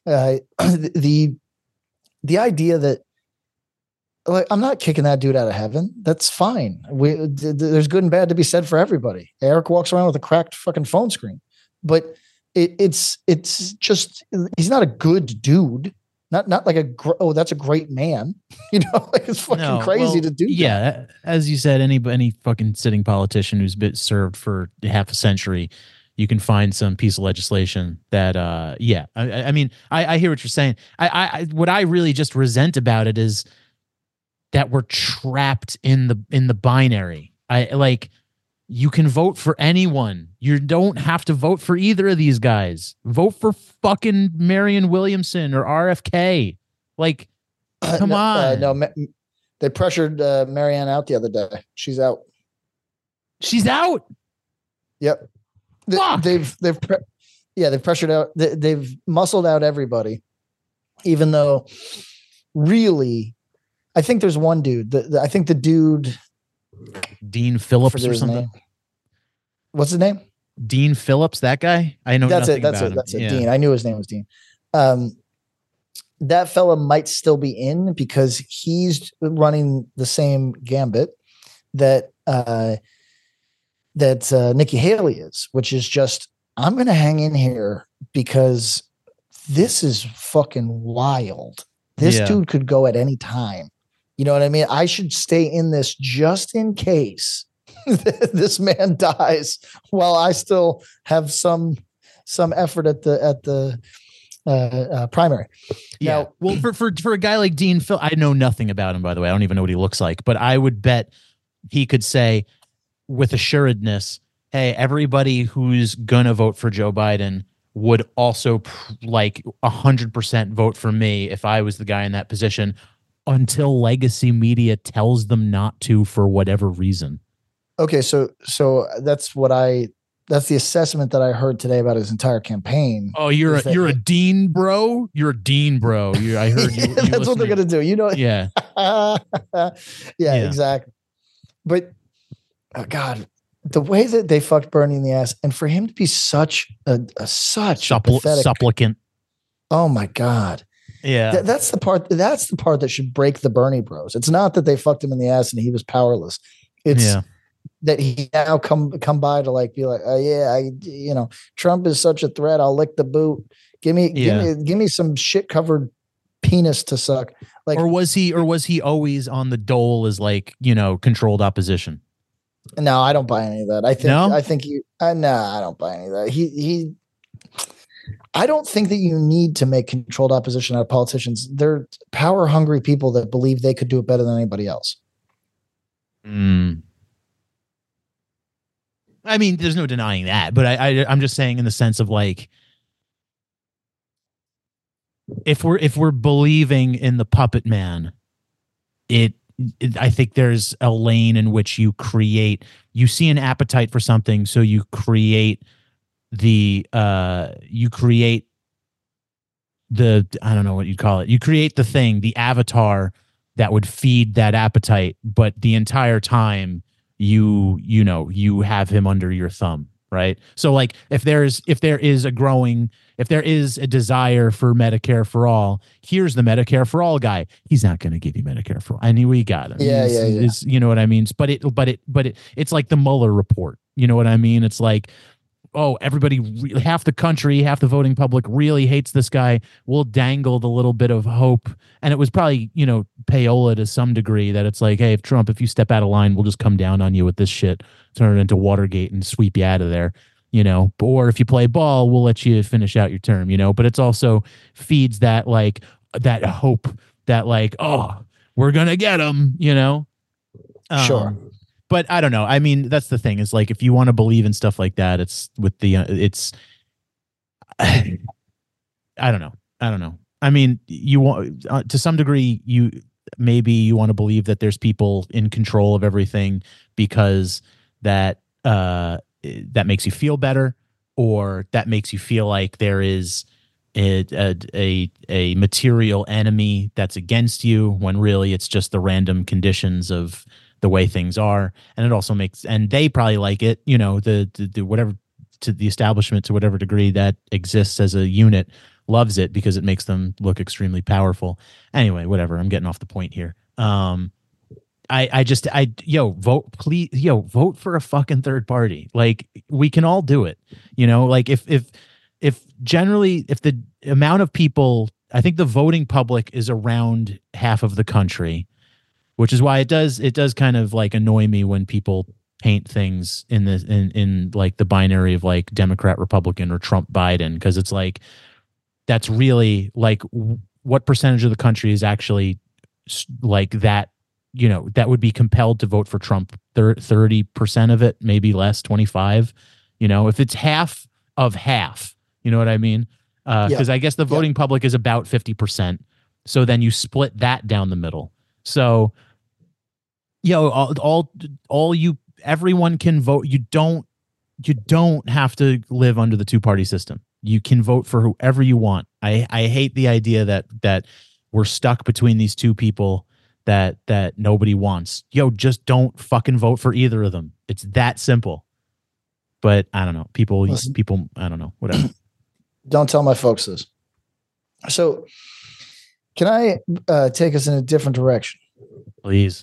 the idea that, like, I'm not kicking that dude out of heaven. That's fine. There's good and bad to be said for everybody. Eric walks around with a cracked fucking phone screen, but it's just, he's not a good dude. Not like that's a great man. Like, it's fucking crazy to do. Yeah. That. As you said, any fucking sitting politician who's been served for half a century, you can find some piece of legislation that, I hear what you're saying. What I really just resent about it is that we're trapped in the binary. You can vote for anyone. You don't have to vote for either of these guys. Vote for fucking Marianne Williamson or RFK. Like, come on. They pressured Marianne out the other day. She's out. She's out. Yep. They've pressured out. They've muscled out everybody, even though really, I think there's one dude. I think the dude, Dean Phillips or something. What's his name? Dean Phillips, that guy. I know That's nothing it. That's about it. him. That's it. Yeah. Dean. I knew his name was Dean. That fella might still be in because he's running the same gambit that Nikki Haley is, which is just, I'm going to hang in here because this is fucking wild. This dude could go at any time. You know what I mean? I should stay in this just in case this man dies while I still have some effort at the primary. Yeah. Now, well, for a guy like Dean Phil, I know nothing about him, by the way. I don't even know what he looks like, but I would bet he could say with assuredness, hey, everybody who's gonna vote for Joe Biden would also like 100% vote for me if I was the guy in that position, until legacy media tells them not to for whatever reason. Okay, so that's the assessment that I heard today about his entire campain. Oh, you're a Dean bro. You're a Dean bro. I heard you. That's what they're gonna do. You know. Yeah. yeah, exactly. But oh God, the way that they fucked Bernie in the ass, and for him to be such a pathetic supplicant. Oh my God. Yeah. That's the part that should break the Bernie bros. It's not that they fucked him in the ass and he was powerless. It's that he now come by to like be like, Trump is such a threat. I'll lick the boot. Give me some shit covered penis to suck. Like, or was he always on the dole as like, controlled opposition? No, I don't buy any of that. I don't buy any of that. I don't think that you need to make controlled opposition out of politicians. They're power hungry people that believe they could do it better than anybody else. I mean, there's no denying that, but I'm just saying in the sense of like, if we're believing in the puppet man, I think there's a lane in which you see an appetite for something, so you create the I don't know what you'd call it. You create the thing, the avatar that would feed that appetite, but the entire time you have him under your thumb, right? So like if there is a desire for Medicare for all, here's the Medicare for all guy. He's not going to give you Medicare for all. I knew we got him. Yeah. You know what I mean? But it's like the Mueller report. You know what I mean? It's like, oh, everybody, half the country, half the voting public really hates this guy. We'll dangle the little bit of hope. And it was probably, payola to some degree that it's like, hey, if you step out of line, we'll just come down on you with this shit, turn it into Watergate and sweep you out of there, or if you play ball, we'll let you finish out your term, but it's also feeds that like that hope that like, oh, we're going to get him, Sure. But I don't know. I mean, that's the thing is like, if you want to believe in stuff like that, it's with the, I don't know. I mean, you want, to some degree, maybe you want to believe that there's people in control of everything because that makes you feel better, or that makes you feel like there is a material enemy that's against you, when really it's just the random conditions of the way things are. And it also and they probably like it, the whatever, to the establishment, to whatever degree that exists as a unit, loves it because it makes them look extremely powerful. Anyway, whatever. I'm getting off the point here. Vote, please, vote for a fucking third party. Like, we can all do it. Like if the amount of people, I think the voting public is around half of the country, which is why it does kind of like annoy me when people paint things in like the binary of like Democrat, Republican, or Trump, Biden, because it's like, that's really like what percentage of the country is actually like that, that would be compelled to vote for Trump. 30% of it, maybe less, 25, if it's half of half, you know what I mean? Because I guess the voting public is about 50%. So then you split that down the middle. So, everyone can vote. You don't have to live under the two-party system. You can vote for whoever you want. I hate the idea that we're stuck between these two people that nobody wants. Just don't fucking vote for either of them. It's that simple. But I don't know. People, Listen. I don't know. Whatever. Don't tell my folks this. So can I take us in a different direction? Please.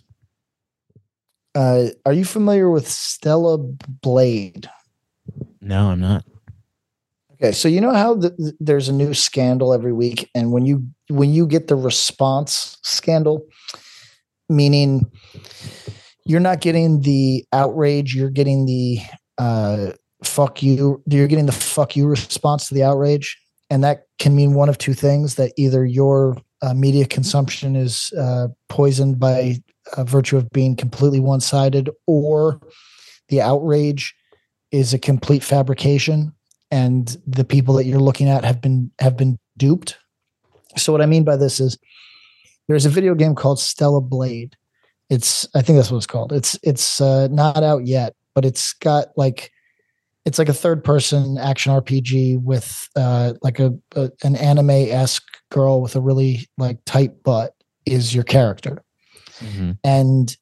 Are you familiar with Stella Blade? No, I'm not. Okay, so you know how there's a new scandal every week, and when you get the response scandal, meaning you're not getting the outrage, you're getting the fuck you, you're getting the fuck you response to the outrage, and that can mean one of two things: that either your media consumption is poisoned by virtue of being completely one-sided, or the outrage is a complete fabrication and the people that you're looking at have been duped. So what I mean by this is there's a video game called Stella Blade. I think that's what it's called. It's not out yet, but it's got it's like a third person action RPG with like an anime-esque girl with a really like tight butt is your character. Mm-hmm. And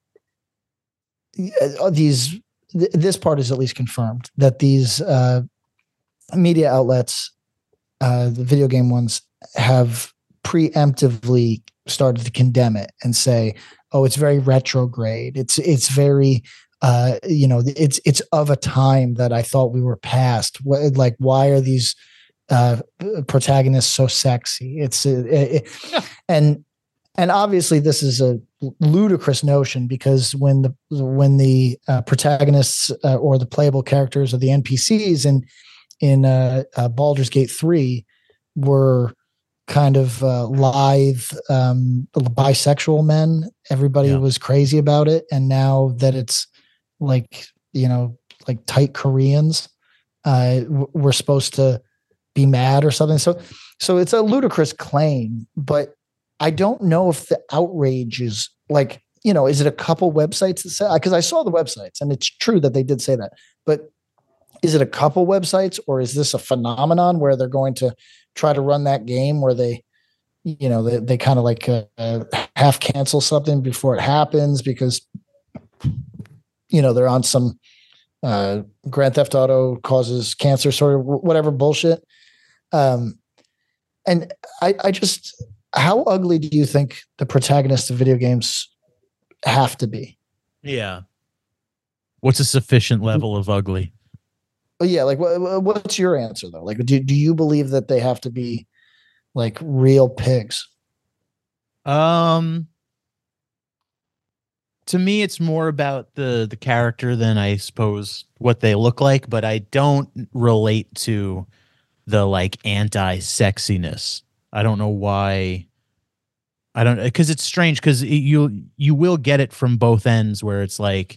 this part is at least confirmed that these media outlets, the video game ones, have preemptively started to condemn it and say, "Oh, it's very retrograde. It's very, it's of a time that I thought we were past. Like, why are these protagonists so sexy?" And obviously this is a ludicrous notion, because when the protagonists or the playable characters or the NPCs in Baldur's Gate 3 were kind of lithe bisexual men, everybody was crazy about it. And now that it's like tight Koreans, we're supposed to be mad or something. So it's a ludicrous claim, but I don't know if the outrage is is it a couple websites that say, because I saw the websites and it's true that they did say that, but is it a couple websites, or is this a phenomenon where they're going to try to run that game where they kind of half cancel something before it happens because, they're on some Grand Theft Auto causes cancer sort of whatever bullshit. And I just, how ugly do you think the protagonists of video games have to be? Yeah. What's a sufficient level of ugly? Oh yeah. Like what's your answer though? Like, do you believe that they have to be like real pigs? To me, it's more about the character than I suppose what they look like, but I don't relate to the anti-sexiness. I don't know why. Because it's strange, because you will get it from both ends, where it's on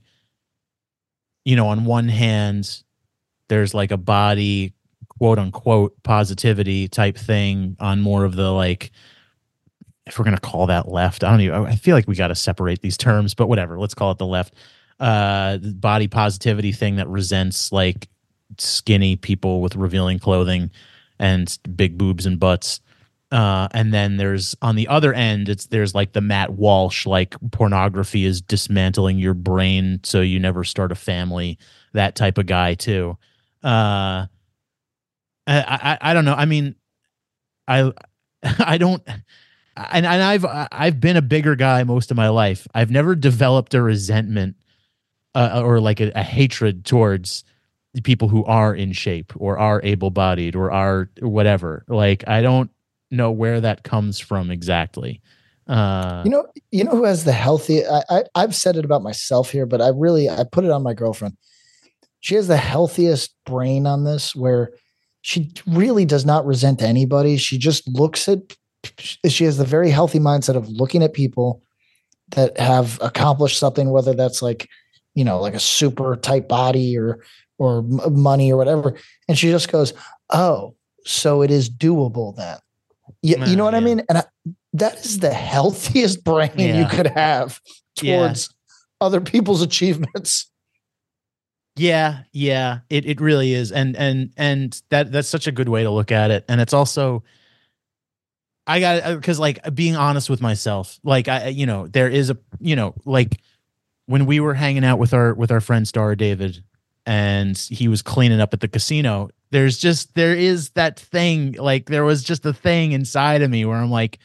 one hand, there's like a body, quote unquote, positivity type thing on more of the if we're going to call that left, I feel like we got to separate these terms, but whatever, let's call it the left, body positivity thing that resents skinny people with revealing clothing and big boobs and butts. And then there's on the other end, there's the Matt Walsh, pornography is dismantling your brain so you never start a family, that type of guy too. I don't know. I mean, I don't, and I've been a bigger guy most of my life. I've never developed a resentment or a hatred towards the people who are in shape or are able-bodied or are whatever. I don't know where that comes from exactly. You know who has the healthy, I've said it about myself here, but I put it on my girlfriend. She has the healthiest brain on this, where she really does not resent anybody. She just she has the very healthy mindset of looking at people that have accomplished something, whether that's a super tight body or money or whatever. And she just goes, "Oh, so it is doable then." You know what I mean? And that is the healthiest brain you could have towards other people's achievements. Yeah, it really is, and that's such a good way to look at it. And it's also, I got, because being honest with myself, there is a when we were hanging out with our friend Star David, and he was cleaning up at the casino. There is that thing, like there was just a thing inside of me where I'm like,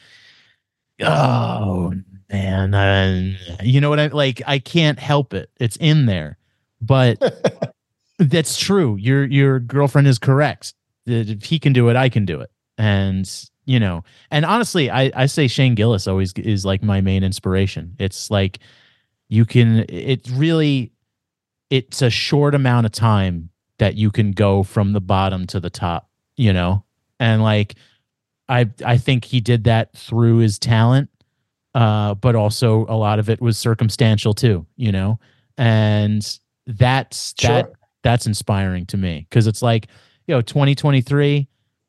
oh man, you know what I can't help it. It's in there, but that's true. Your girlfriend is correct. If he can do it, I can do it. And and honestly, I say Shane Gillis always is like my main inspiration. It's like it's a short amount of time that you can go from the bottom to the top, and like I think he did that through his talent, but also a lot of it was circumstantial too, and that's inspiring to me, because it's like, 2023,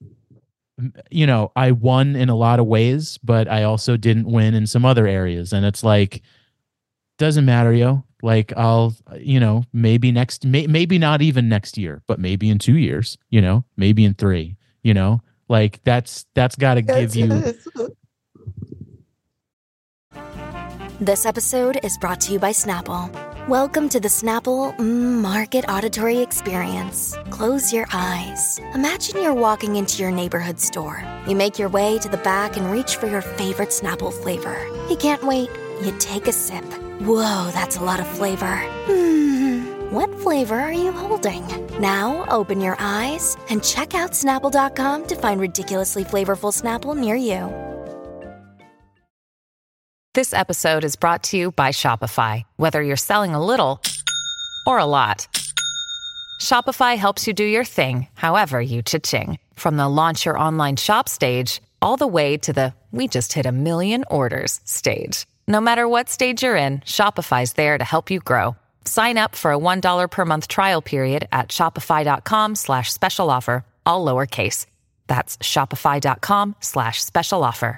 I won in a lot of ways, but I also didn't win in some other areas, and it's like, doesn't matter, like I'll, maybe maybe not even next year, but maybe in 2 years, maybe in 3, like that's got to give you. This episode is brought to you by Snapple. Welcome to the Snapple Market Auditory Experience. Close your eyes. Imagine you're walking into your neighborhood store. You make your way to the back and reach for your favorite Snapple flavor. You can't wait. You take a sip. Whoa, that's a lot of flavor. What flavor are you holding? Now open your eyes and check out Snapple.com to find ridiculously flavorful Snapple near you. This episode is brought to you by Shopify. Whether you're selling a little or a lot, Shopify helps you do your thing, however you cha-ching. From the launch your online shop stage, all the way to the we just hit 1 million orders stage. No matter what stage you're in, Shopify's there to help you grow. Sign up for a $1 per month trial period at shopify.com/special offer, all lowercase. That's shopify.com/special offer.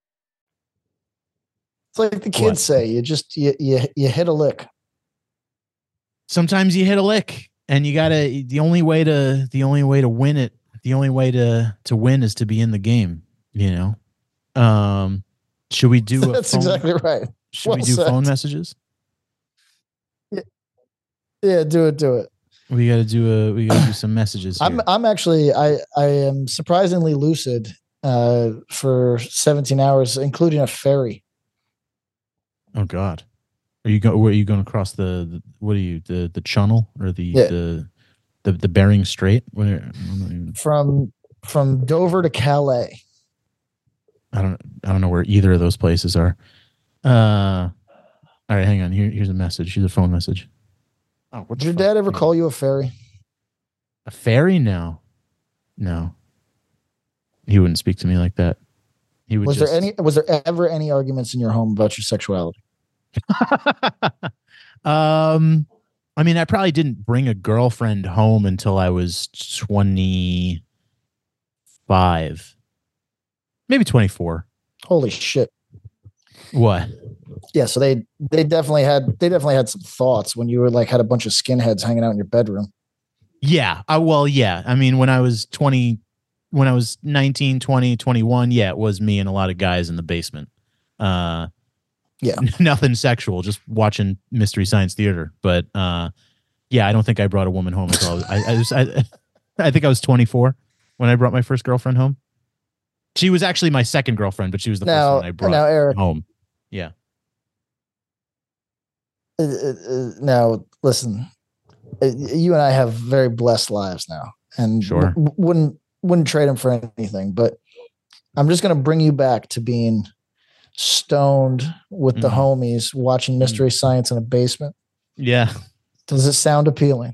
It's like the kids say, you hit a lick. Sometimes you hit a lick, and you gotta. The only way to win it. The only way to win is to be in the game. Should we do? That's exactly right. Should we do phone messages? Yeah, do it. We gotta do some messages. Here. I'm actually I am surprisingly lucid for 17 hours, including a ferry. Oh God, where are you going across the Channel or the Bering Strait? From Dover to Calais. I don't know where either of those places are. All right, hang on. Here's a message. Here's a phone message. Oh, did your dad ever call you a ferry? A ferry? No. He wouldn't speak to me like that. Was there ever any arguments in your home about your sexuality? I mean, I probably didn't bring a girlfriend home until I was 25, maybe 24. Holy shit! What? Yeah, so they definitely had some thoughts when you were like had a bunch of skinheads hanging out in your bedroom. Yeah. Yeah. I mean, when I was 19, 20, 21, yeah, it was me and a lot of guys in the basement. Yeah. Nothing sexual, just watching Mystery Science Theater. But yeah, I don't think I brought a woman home until I think I was 24 when I brought my first girlfriend home. She was actually my second girlfriend, but she was the first one I brought Eric, home. Yeah. Now, listen, you and I have very blessed lives now, and sure. Wouldn't trade them for anything. But I'm just going to bring you back to being stoned with the homies watching Mystery Science in a basement. Yeah. Does it sound appealing?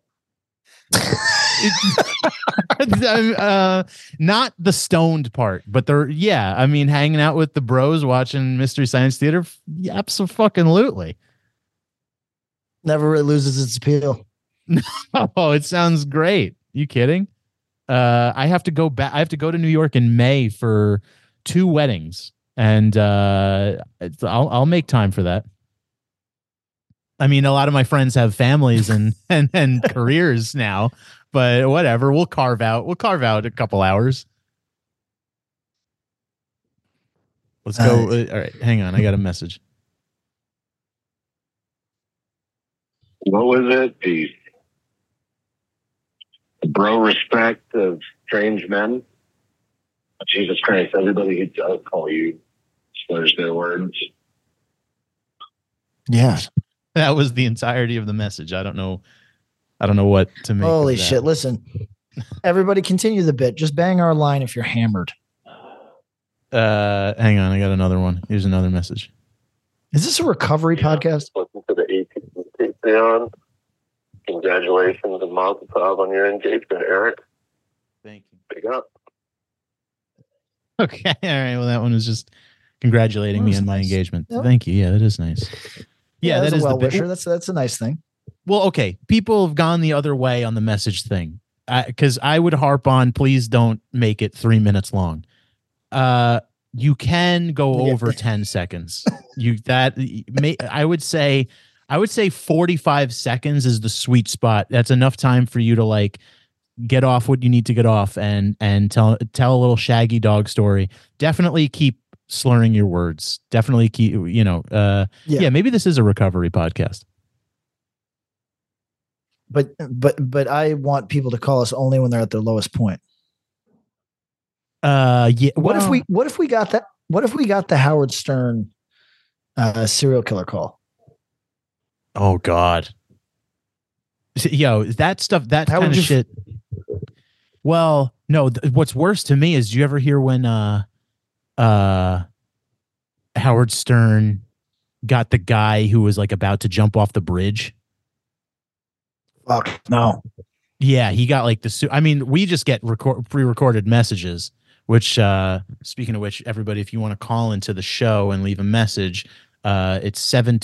Not the stoned part, but I mean, hanging out with the bros watching Mystery Science Theater. Yeah, absolutely. Never really loses its appeal. Oh, it sounds great. You kidding? I have to go back. I have to go to New York in May for 2 weddings, and I'll make time for that. I mean, a lot of my friends have families and careers now, but whatever. We'll carve out a couple hours. Let's go. All right, hang on. I got a message. What was it? the bro respect of strange men. Jesus Christ, everybody who does call you slurs their words. Yeah. That was the entirety of the message. I don't know what to make. Holy shit. Listen, everybody continue the bit. Just bang our line if you're hammered. Hang on. I got another one. Here's another message. Is this a recovery podcast? Listen to the AT Patreon. Congratulations and mazel tov on your engagement, Eric. Thank you. Big up. Okay. All right. Well, that one was just congratulating me on my engagement. Yep. Thank you. Yeah, that is nice. Yeah, that is a well the wisher. That's a nice thing. Well, okay. People have gone the other way on the message thing. Because I would harp on, please don't make it 3 minutes long. You can go over 10 seconds. I would say 45 seconds is the sweet spot. That's enough time for you to like get off what you need to get off and tell a little shaggy dog story. Definitely keep slurring your words. Definitely keep, yeah, maybe this is a recovery podcast. But I want people to call us only when they're at their lowest point. Yeah. What if we got that? What if we got the Howard Stern serial killer call? Oh God. Yo, that stuff, that kind of shit. Well, no, what's worse to me is, do you ever hear when Howard Stern got the guy who was like about to jump off the bridge? Fuck no. Yeah, he got like I mean, we just get pre-recorded messages, which speaking of which, everybody, if you want to call into the show and leave a message, it's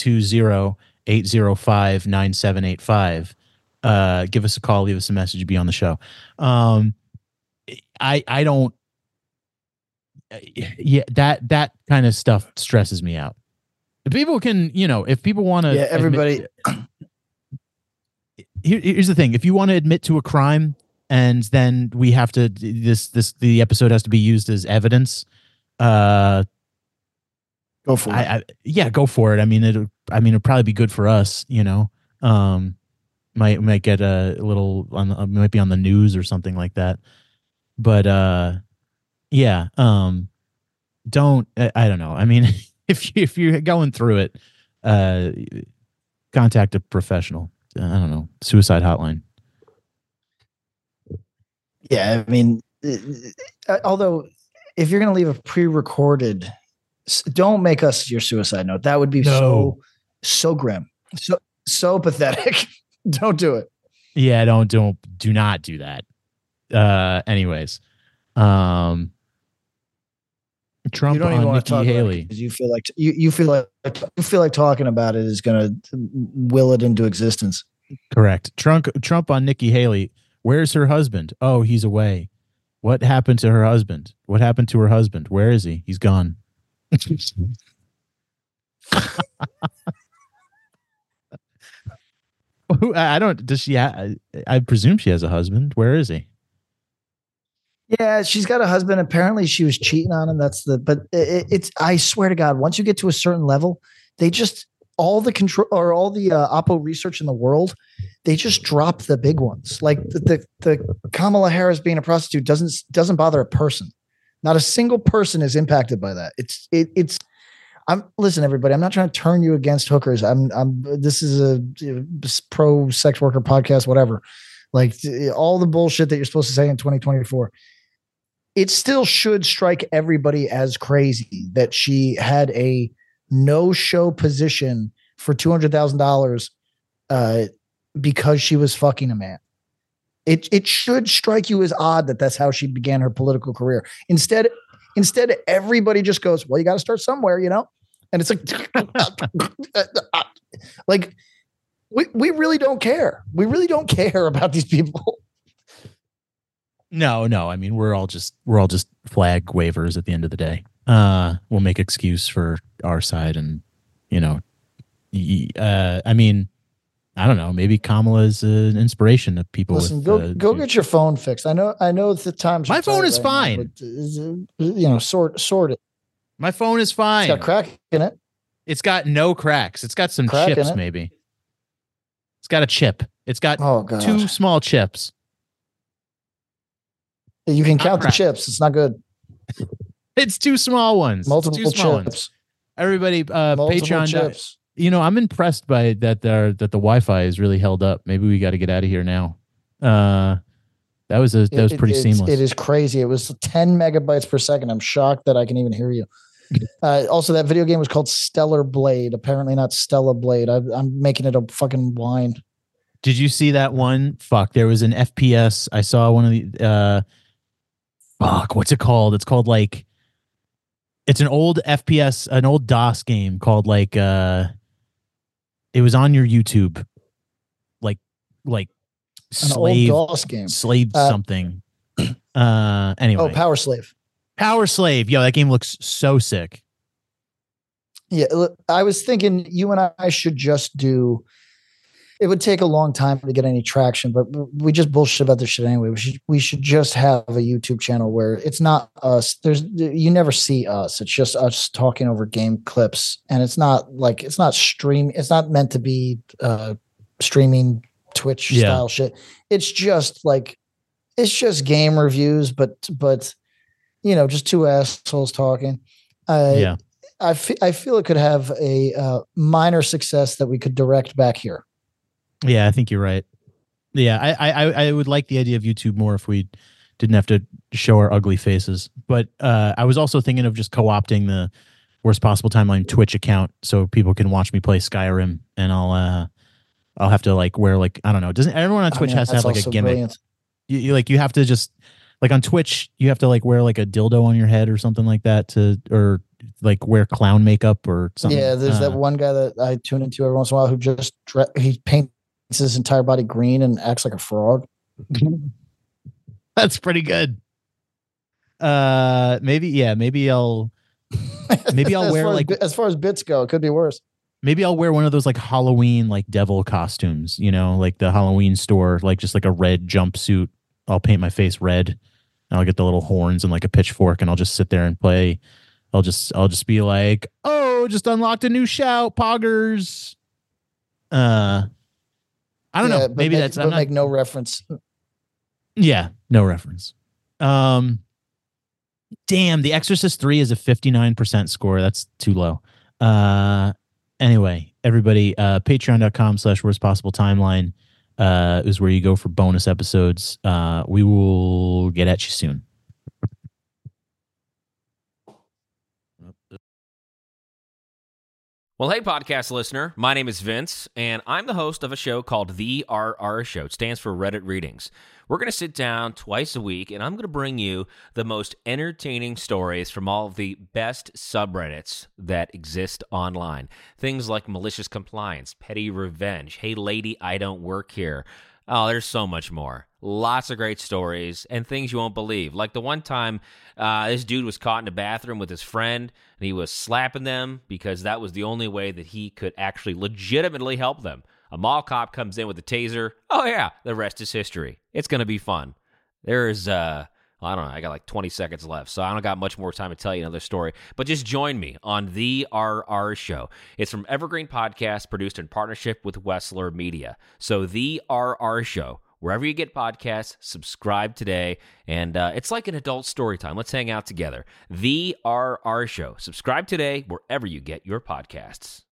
720-805-9785. Give us a call, leave us a message, be on the show. I don't. Yeah, that kind of stuff stresses me out. People can, if people want to. Yeah, everybody. Here's the thing: if you want to admit to a crime, and then we have to the episode has to be used as evidence. Go for it. Yeah, go for it. I mean, it'll probably be good for us. Might get a little might be on the news or something like that. But yeah, don't. I don't know. I mean, if you're going through it, contact a professional. I don't know, suicide hotline. Yeah, I mean, although if you're going to leave a pre-recorded, don't make us your suicide note. That would be so grim, so pathetic. Don't do it. Yeah, do not do that. Anyways, Trump you don't even on want to Nikki talk Haley. Because you feel like talking about it is going to will it into existence. Correct. Trump on Nikki Haley. Where's her husband? Oh, he's away. What happened to her husband? What happened to her husband? Where is he? He's gone. I don't. Does she? I presume she has a husband. Where is he? Yeah, she's got a husband. Apparently, she was cheating on him. But it's. I swear to God, once you get to a certain level, they just all the control or all the Oppo research in the world, they just drop the big ones. Like the Kamala Harris being a prostitute doesn't bother a person. Not a single person is impacted by that. It's. Listen, everybody. I'm not trying to turn you against hookers. This is a pro sex worker podcast. Whatever. Like all the bullshit that you're supposed to say in 2024. It still should strike everybody as crazy that she had a no-show position for $200,000 because she was fucking a man. It should strike you as odd that that's how she began her political career. Instead, everybody just goes, well, you got to start somewhere, And it's like, we really don't care. We really don't care about these people. No. I mean, we're all just flag wavers at the end of the day. We'll make excuse for our side, and I mean, I don't know. Maybe Kamala is an inspiration to people. Listen, go get your phone fixed. I know the times. My phone is fine. Now, but, sort it. My phone is fine. It's got a crack in it. It's got no cracks. It's got some chips, maybe. It's got a chip. It's got two small chips. You can count the chips. It's not good. It's 2 small ones. Multiple Two small chips. Ones. Everybody, Multiple Patreon. chips. I'm impressed by that. That the Wi-Fi is really held up. Maybe we got to get out of here now. That was pretty seamless. It is crazy. It was 10 megabytes per second. I'm shocked that I can even hear you. Also, that video game was called Stellar Blade. Apparently not Stella Blade. I'm making it a fucking wine. Did you see that one? Fuck, there was an FPS. I saw one of the what's it called? It's called like it's an old FPS, an old DOS game called like it was on your YouTube. Like slave old DOS game. Slave something. Anyway. Oh, Power Slave. Power Slave. Yo, that game looks so sick. Yeah, I was thinking you and I should just do. It would take a long time to get any traction, but we just bullshit about this shit anyway. We should just have a YouTube channel where it's not us. You never see us. It's just us talking over game clips, and it's not stream. It's not meant to be streaming Twitch style shit. It's just game reviews, but just 2 assholes talking. I feel it could have a minor success that we could direct back here. Yeah, I think you're right. Yeah, I would like the idea of YouTube more if we didn't have to show our ugly faces. But I was also thinking of just co-opting the Worst Possible Timeline Twitch account so people can watch me play Skyrim, and I'll have to wear I don't know. Doesn't everyone on Twitch has to have a gimmick? Brilliant. You have to just on Twitch you have to wear a dildo on your head or something like that or wear clown makeup or something. Yeah, there's that one guy that I tune into every once in a while who just he paints his entire body green and acts like a frog. That's pretty good. Maybe I'll wear as far as bits go, it could be worse. Maybe I'll wear one of those Halloween devil costumes, the Halloween store, just a red jumpsuit. I'll paint my face red and I'll get the little horns and a pitchfork and I'll just sit there and play. I'll just be like, oh, just unlocked a new shout, poggers. I don't know. Maybe make no reference. Yeah, no reference. Damn, The Exorcist 3 is a 59% score. That's too low. Anyway, everybody, patreon.com/worst possible timeline is where you go for bonus episodes. We will get at you soon. Well, hey, podcast listener. My name is Vince, and I'm the host of a show called The RR Show. It stands for Reddit Readings. We're going to sit down twice a week, and I'm going to bring you the most entertaining stories from all of the best subreddits that exist online. Things like malicious compliance, petty revenge, hey, lady, I don't work here. Oh, there's so much more. Lots of great stories and things you won't believe. Like the one time this dude was caught in a bathroom with his friend and he was slapping them because that was the only way that he could actually legitimately help them. A mall cop comes in with a taser. Oh, yeah, the rest is history. It's going to be fun. There's, I don't know, I got 20 seconds left, so I don't got much more time to tell you another story. But just join me on The RR Show. It's from Evergreen Podcast, produced in partnership with Wessler Media. So The RR Show, wherever you get podcasts, subscribe today. And it's like an adult story time. Let's hang out together. The RR Show. Subscribe today wherever you get your podcasts.